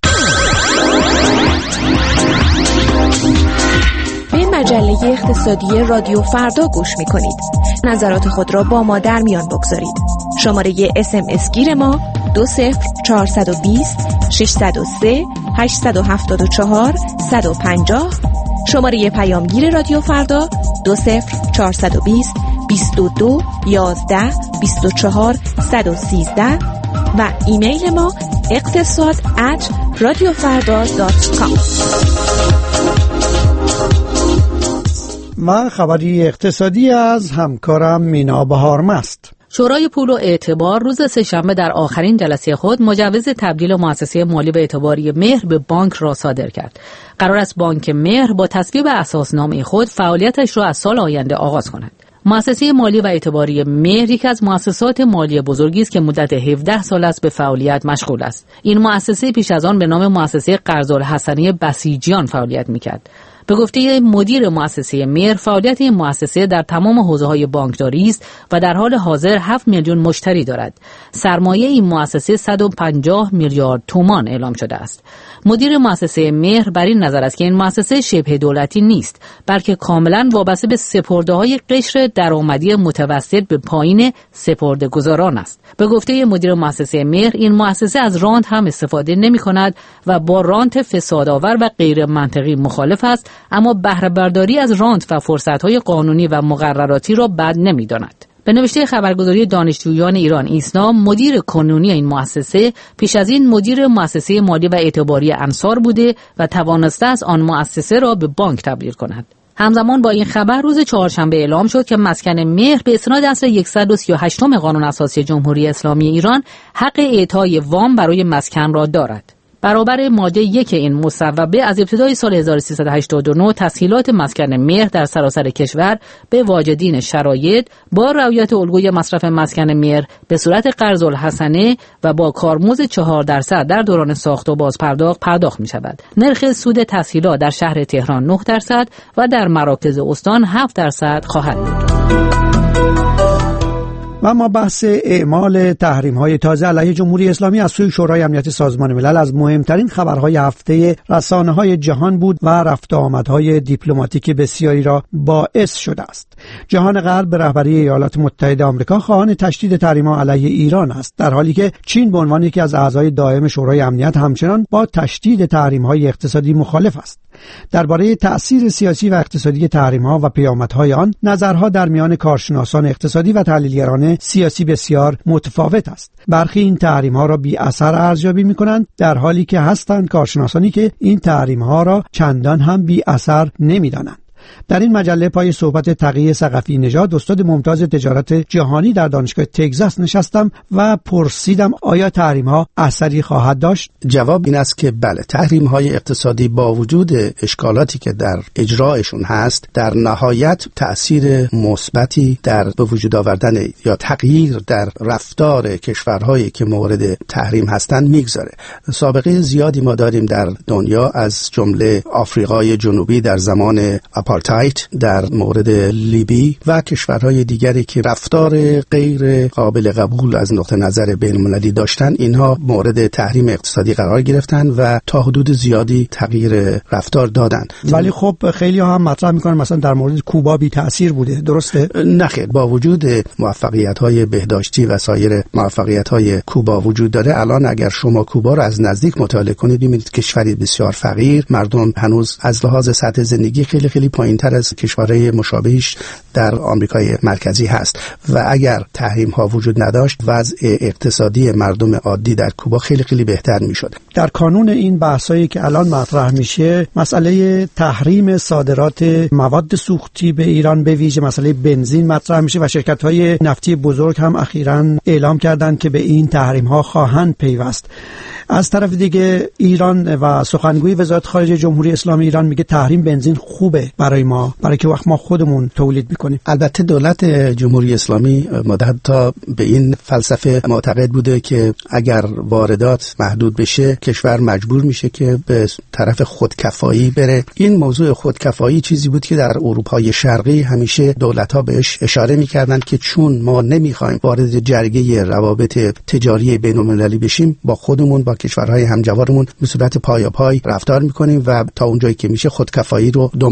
به مجله اقتصادی رادیو فردا گوش می‌کنید. نظرات خود را با ما در میان بگذارید. شماره اس ام اس گیر ما دو صفر چهارصد و بیست ششصد و سه هشتصد و هفتاد و چهار صد و پنجاه. شماره پیامگیر رادیو فردا دو صفر چهارصد و بیست بیست و دو یازده بیست و چهار صد و سیزده و ایمیل ما اقتصاد ات رادیو فردا دات کام. من خبری اقتصادی از همکارم مینا بهارمست. شورای پول و اعتبار روز سه‌شنبه در آخرین جلسه خود مجوز تبدیل مؤسسه مالی و اعتباری مهر به بانک را صادر کرد. قرار است بانک مهر با تصویب اساسنامه خود فعالیتش را از سال آینده آغاز کند. مؤسسه مالی و اعتباری مهر یک از مؤسسات مالی بزرگی است که مدت هفده سال است به فعالیت مشغول است. این مؤسسه پیش از آن به نام مؤسسه قرض‌الحسنه بسیجیان فعالیت می‌کرد. به گفته مدیر مؤسسه مهر، فعالیت این مؤسسه در تمام حوزه‌های بانکداری است و در حال حاضر هفت میلیون مشتری دارد. سرمایه این مؤسسه صد و پنجاه میلیارد تومان اعلام شده است. مدیر مؤسسه مهر بر این نظر است که این مؤسسه شبه دولتی نیست، بلکه کاملا وابسته به سپرده‌های قشر درآمدی متوسط به پایین سپرده‌گزاران است. به گفته مدیر مؤسسه مهر، این مؤسسه از رانت هم استفاده نمی‌کند و با رانت فسادآور و غیر منطقی مخالف است، اما بهره برداری از رانت و فرصت‌های قانونی و مقرراتی را بد نمی‌داند. به نوشته خبرگزاری دانشجویان ایران ایسنا، مدیر کنونی این مؤسسه پیش از این مدیر مؤسسه مالی و اعتباری انصار بوده و توانسته است آن مؤسسه را به بانک تبدیل کند. همزمان با این خبر روز چهارشنبه اعلام شد که مسکن مهر به اسناد اصل صد و سی و هشت قانون اساسی جمهوری اسلامی ایران حق اعطای وام برای مسکن را دارد. برابر ماده یک این مصوبه از ابتدای سال هزار و سیصد و هشتاد و نه تسهیلات مسکن مهر در سراسر کشور به واجدین شرایط با رعایت الگوی مصرف مسکن مهر به صورت قرض الحسنه و با کارمزد چهار درصد در دوران ساخت و بازپرداخت پرداخت می شود. نرخ سود تسهیلات در شهر تهران نه درصد و در مراکز استان هفت درصد خواهد بود. و ما بحث اعمال تحریم‌های تازه علیه جمهوری اسلامی از سوی شورای امنیت سازمان ملل از مهمترین خبرهای هفته رسانه‌های جهان بود و رفت و آمدهای دیپلماتیک بسیاری را باعث شده است. جهان غرب به رهبری ایالات متحده آمریکا خواهان تشدید تحریم‌ها علیه ایران است، در حالی که چین به عنوان یکی از اعضای دائم شورای امنیت همچنان با تشدید تحریم‌های اقتصادی مخالف است. درباره تأثیر سیاسی و اقتصادی تحریم‌ها و پیامدهای آن نظرها در میان کارشناسان اقتصادی و تحلیلگران سیاسی بسیار متفاوت است. برخی این تحریم‌ها را بی اثر ارزیابی می‌کنند، در حالی که هستند کارشناسانی که این تحریم‌ها را چندان هم بی اثر نمی‌دانند. در این مجله پای صحبت تقی ثقفی نژاد، استاد ممتاز تجارت جهانی در دانشگاه تگزاس نشستم و پرسیدم آیا تحریم‌ها اثری خواهد داشت؟ جواب این است که بله، تحریم‌های اقتصادی با وجود اشکالاتی که در اجرایشون هست، در نهایت تأثیر مثبتی در به وجود آوردن یا تغییر در رفتار کشورهایی که مورد تحریم هستند میگذاره. سابقه زیادی ما داریم در دنیا، از جمله آفریقای جنوبی در زمان آپارتاید، در مورد لیبی و کشورهای دیگری که رفتار غیر قابل قبول از نقطه نظر بین‌المللی داشتن، اینها مورد تحریم اقتصادی قرار گرفتن و تا حدود زیادی تغییر رفتار دادن. ولی خب خیلی هم مطرح میکنن مثلا در مورد کوبا بی تأثیر بوده، درسته؟ نخیر، با وجود موفقیت‌های بهداشتی و سایر موفقیت‌های کوبا وجود داره. الان اگر شما کوبا رو از نزدیک مطالعه کنید، ببینید کشوری بسیار فقیر، مردم هنوز از لحاظ سطح زندگی خیلی خیلی پایین‌تر از کشورهای مشابهش در آمریکای مرکزی هست و اگر تحریم ها وجود نداشت، وضع اقتصادی مردم عادی در کوبا خیلی خیلی بهتر میشد. در کانون این بحثایی که الان مطرح میشه، مسئله تحریم صادرات مواد سوختی به ایران، به ویژه مسئله بنزین مطرح میشه و شرکت‌های نفتی بزرگ هم اخیراً اعلام کردند که به این تحریم ها خواهند پیوست. از طرف دیگه ایران و سخنگوی وزارت خارجه جمهوری اسلامی ایران میگه تحریم بنزین خوبه برای ما، برای که وقت ما خودمون تولید میکنیم. البته دولت جمهوری اسلامی مدت تا به این فلسفه معتقد بوده که اگر واردات محدود بشه، کشور مجبور میشه که به طرف خودکفایی بره. این موضوع خودکفایی چیزی بود که در اروپای شرقی همیشه دولت‌ها بهش اشاره میکردند که چون ما نمیخوایم وارد جرگه روابط تجاری بین‌المللی بشیم، با خودمون با کشورهای همجوارمون به صورت پایاپای رفتار میکنیم و تا اونجایی که میشه خودکفایی رو دنبال میکنیم.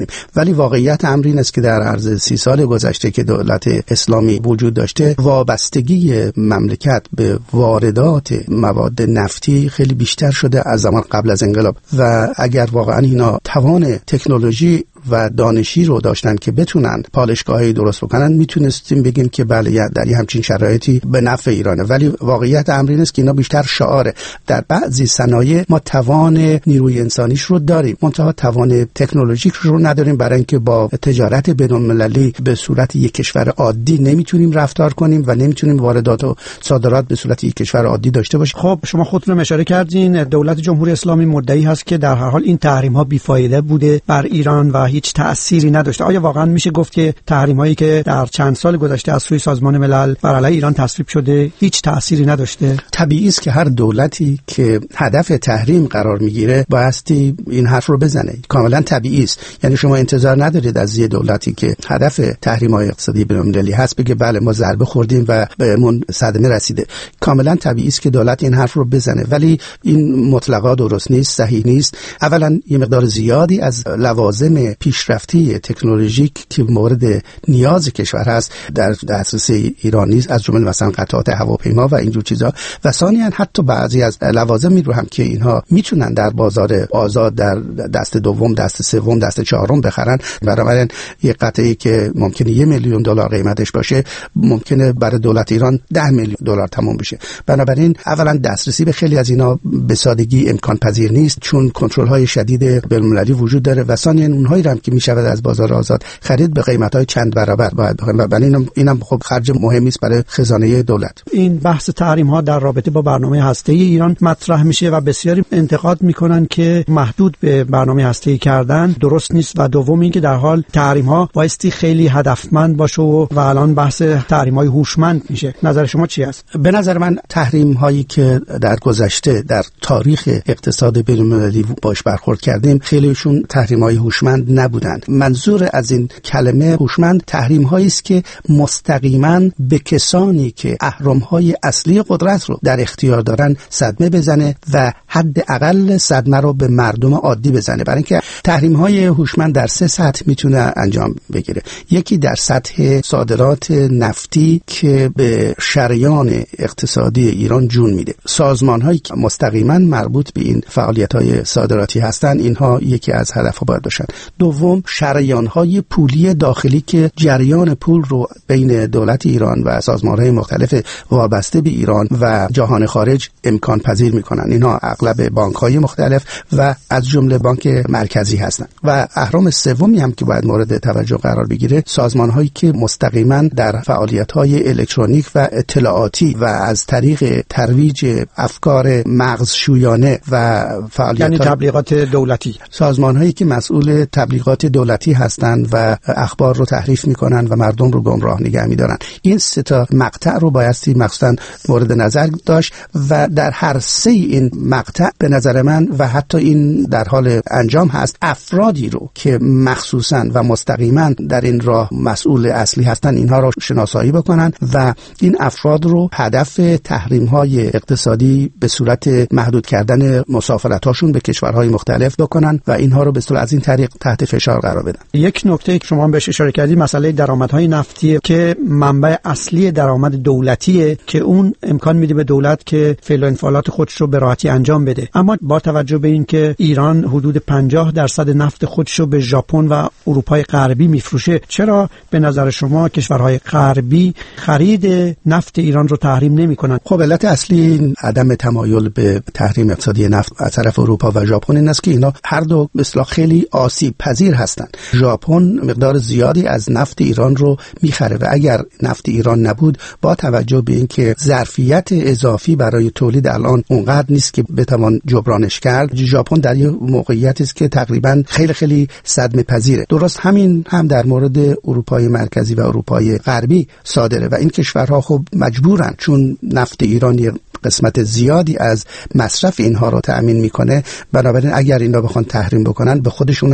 کنیم. ولی واقعیت امر این است که در عرض سی سال گذشته که دولت اسلامی وجود داشته، وابستگی مملکت به واردات مواد نفتی خیلی بیشتر شده از زمان قبل از انقلاب و اگر واقعا اینا توان تکنولوژی و دانشی رو داشتن که بتونن پالشگاهی درست بکنن، میتونستیم بگیم که بله در یه همچین شرایطی به نفع ایرانه. ولی واقعیت امر این است که اینا بیشتر شعاره. در بعضی صنایع ما توان نیروی انسانیش رو داریم، منتها توان تکنولوژیک رو نداریم، برای اینکه با تجارت بین‌المللی به صورت یک کشور عادی نمیتونیم رفتار کنیم و نمیتونیم واردات و صادرات به صورت یک کشور عادی داشته باشیم. خب شما خودتون اشاره کردین دولت جمهوری اسلامی مدعی هست که در هر حال این تحریم ها بیفایده بوده بر ایران و هیچ تأثیری نداشته. آیا واقعا میشه گفت که تحریم هایی که در چند سال گذشته از سوی سازمان ملل بر علیه ایران تصویب شده هیچ تأثیری نداشته؟ طبیعی است که هر دولتی که هدف تحریم قرار میگیره بایستی این حرف رو بزنه. کاملا طبیعی است. یعنی شما انتظار ندارید از یه دولتی که هدف تحریم های اقتصادی بین‌المللی هست بگه بله ما ضربه خوردیم و بهمون صدمه رسیده. کاملا طبیعی است که دولت این حرف رو بزنه، ولی این مطلقا درست نیست، صحیح نیست. اولا یه مقدار زیادی از لوازم پیشرفتی تکنولوژیک که مورد نیاز کشور هست در دسترس ایران نیست، از جمله مثلا قطعات هواپیما و اینجور چیزا. و ثانیاً حتی بعضی از لوازمی رو هم که اینها میتونن در بازار آزاد در دست دوم، دست سوم، دست چهارم بخرن، بنابراین یه قطعه‌ای که ممکنه یک میلیون دلار قیمتش باشه ممکنه برای دولت ایران ده میلیون دلار تموم بشه. بنابراین اولا دسترسی به خیلی از اینا به سادگی امکان پذیر نیست، چون کنترل‌های شدید بین‌المللی وجود داره و ثانیاً اونهایی هم که میشود از بازار آزاد خرید به قیمت‌های چند برابر باید بخریم و اینم اینم خب خرج مهمی است برای خزانه دولت. این بحث تحریم‌ها در رابطه با برنامه هسته‌ای ایران مطرح میشه و بسیاری انتقاد میکنن که محدود به برنامه هسته‌ای کردن درست نیست و دوم اینکه در حال تحریم‌ها بایستی خیلی هدفمند باشه و, و الان بحث تحریم‌های هوشمند میشه. نظر شما چی است؟ به نظر من تحریم‌هایی که در گذشته در تاریخ اقتصاد بین‌المللی باش برخورد کردیم خیلیشون تحریم‌های هوشمند نبودند. منظور از این کلمه هوشمند تحریم هایی است که مستقیما به کسانی که اهرم‌های اصلی قدرت رو در اختیار دارن صدمه بزنه و حداقل صدمه رو به مردم عادی بزنه. برای اینکه تحریم های هوشمند در سه سطح میتونه انجام بگیره. یکی در سطح صادرات نفتی که به شریان اقتصادی ایران جون میده. سازمان هایی که مستقیما مربوط به این فعالیت های صادراتی هستن اینها یکی از هدفها باید باشن. دوم شریان‌های پولی داخلی که جریان پول رو بین دولت ایران و سازمان‌های مختلف وابسته به ایران و جهان خارج امکان پذیر می‌کنن. اینها اغلب بانک‌های مختلف و از جمله بانک مرکزی هستند. و اهرم سومی هم که باید مورد توجه قرار بگیره سازمان‌هایی که مستقیما در فعالیت‌های الکترونیک و اطلاعاتی و از طریق ترویج افکار مغزشویانه و فعالیت‌های یعنی تبلیغات دولتی، سازمان‌هایی که مسئول تبلیغات دولتی هستند و اخبار رو تحریف میکنن و مردم رو گمراه نگه میدارن. این سه تا مقطع رو بایستی مخصوصا مورد نظر داشت و در هر سه این مقطع به نظر من و حتی این در حال انجام هست افرادی رو که مخصوصا و مستقیما در این راه مسئول اصلی هستن اینها رو شناسایی بکنن و این افراد رو هدف تحریم های اقتصادی به صورت محدود کردن مسافرت هاشون به کشورهای مختلف بکنن و اینها رو به صورت از این طریق تحت فشار قرار بدن. یک نکته که شما بهش اشاره کردید مسئله درآمدهای نفتی که منبع اصلی درآمد دولتیه که اون امکان میده به دولت که فعل و انفعالات خودش رو به راحتی انجام بده. اما با توجه به اینکه ایران حدود پنجاه درصد نفت خودش رو به ژاپن و اروپای غربی میفروشه، چرا به نظر شما کشورهای غربی خرید نفت ایران رو تحریم نمیکنن؟ خب علت اصلی عدم تمایل به تحریم اقتصادی نفت از طرف اروپا و ژاپن این است که اینا هر دو به اصطلاح خیلی آسیب پذیر هستند. ژاپن مقدار زیادی از نفت ایران رو میخره و اگر نفت ایران نبود با توجه به اینکه ظرفیت اضافی برای تولید الان اونقدر نیست که بتوان جبرانش کرد، ژاپن در یه موقعیتی است که تقریبا خیلی خیلی صدمه پذیره. درست همین هم در مورد اروپای مرکزی و اروپای غربی صادره و این کشورها خب مجبورن چون نفت ایران یه قسمت زیادی از مصرف اینها رو تأمین میکنه، بنابراین اگر اینا بخوان تحریم بکنن به خودشون هم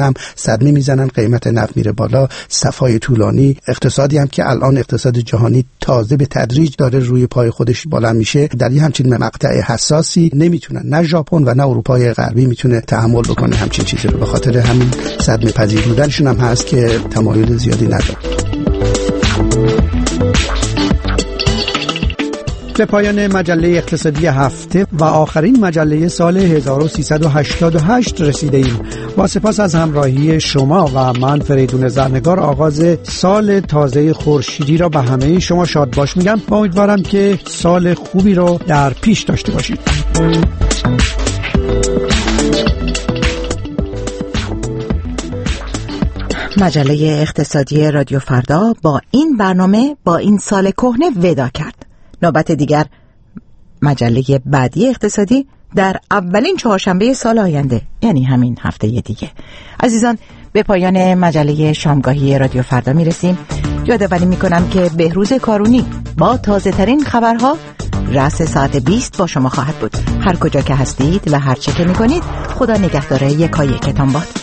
صدمه میزنن، قیمت نفت میره بالا، صفای طولانی، اقتصادی هم که الان اقتصاد جهانی تازه به تدریج داره روی پای خودش بالا میشه، در یه همچین مقطع حساسی نمیتونن، نه ژاپن و نه اروپای غربی میتونه تحمل بکنه همچین چیزی رو. به خاطر همین صدمه پذیر بودنشون هم هست که تمایل زیادی نداره. به پایان مجله اقتصادی هفته و آخرین مجله سال هزار و سیصد و هشتاد و هشت رسیده ایم. با سپاس از همراهی شما و من فریدون زرنگار آغاز سال تازه خورشیدی را به همه شما شاد باش میگم و امیدوارم که سال خوبی رو در پیش داشته باشید. مجله اقتصادی رادیو فردا با این برنامه با این سال کهنه ودا کرد. نوبت دیگر مجله بعدی اقتصادی در اولین چهارشنبه سال آینده، یعنی همین هفته دیگه. عزیزان، به پایان مجله شامگاهی رادیو فردا میرسیم. یادآوری میکنم که بهروز کارونی با تازه ترین خبرها رأس ساعت بیست با شما خواهد بود. هر کجا که هستید و هر چه که میکنید، خدا نگهدار یکایکتان باد.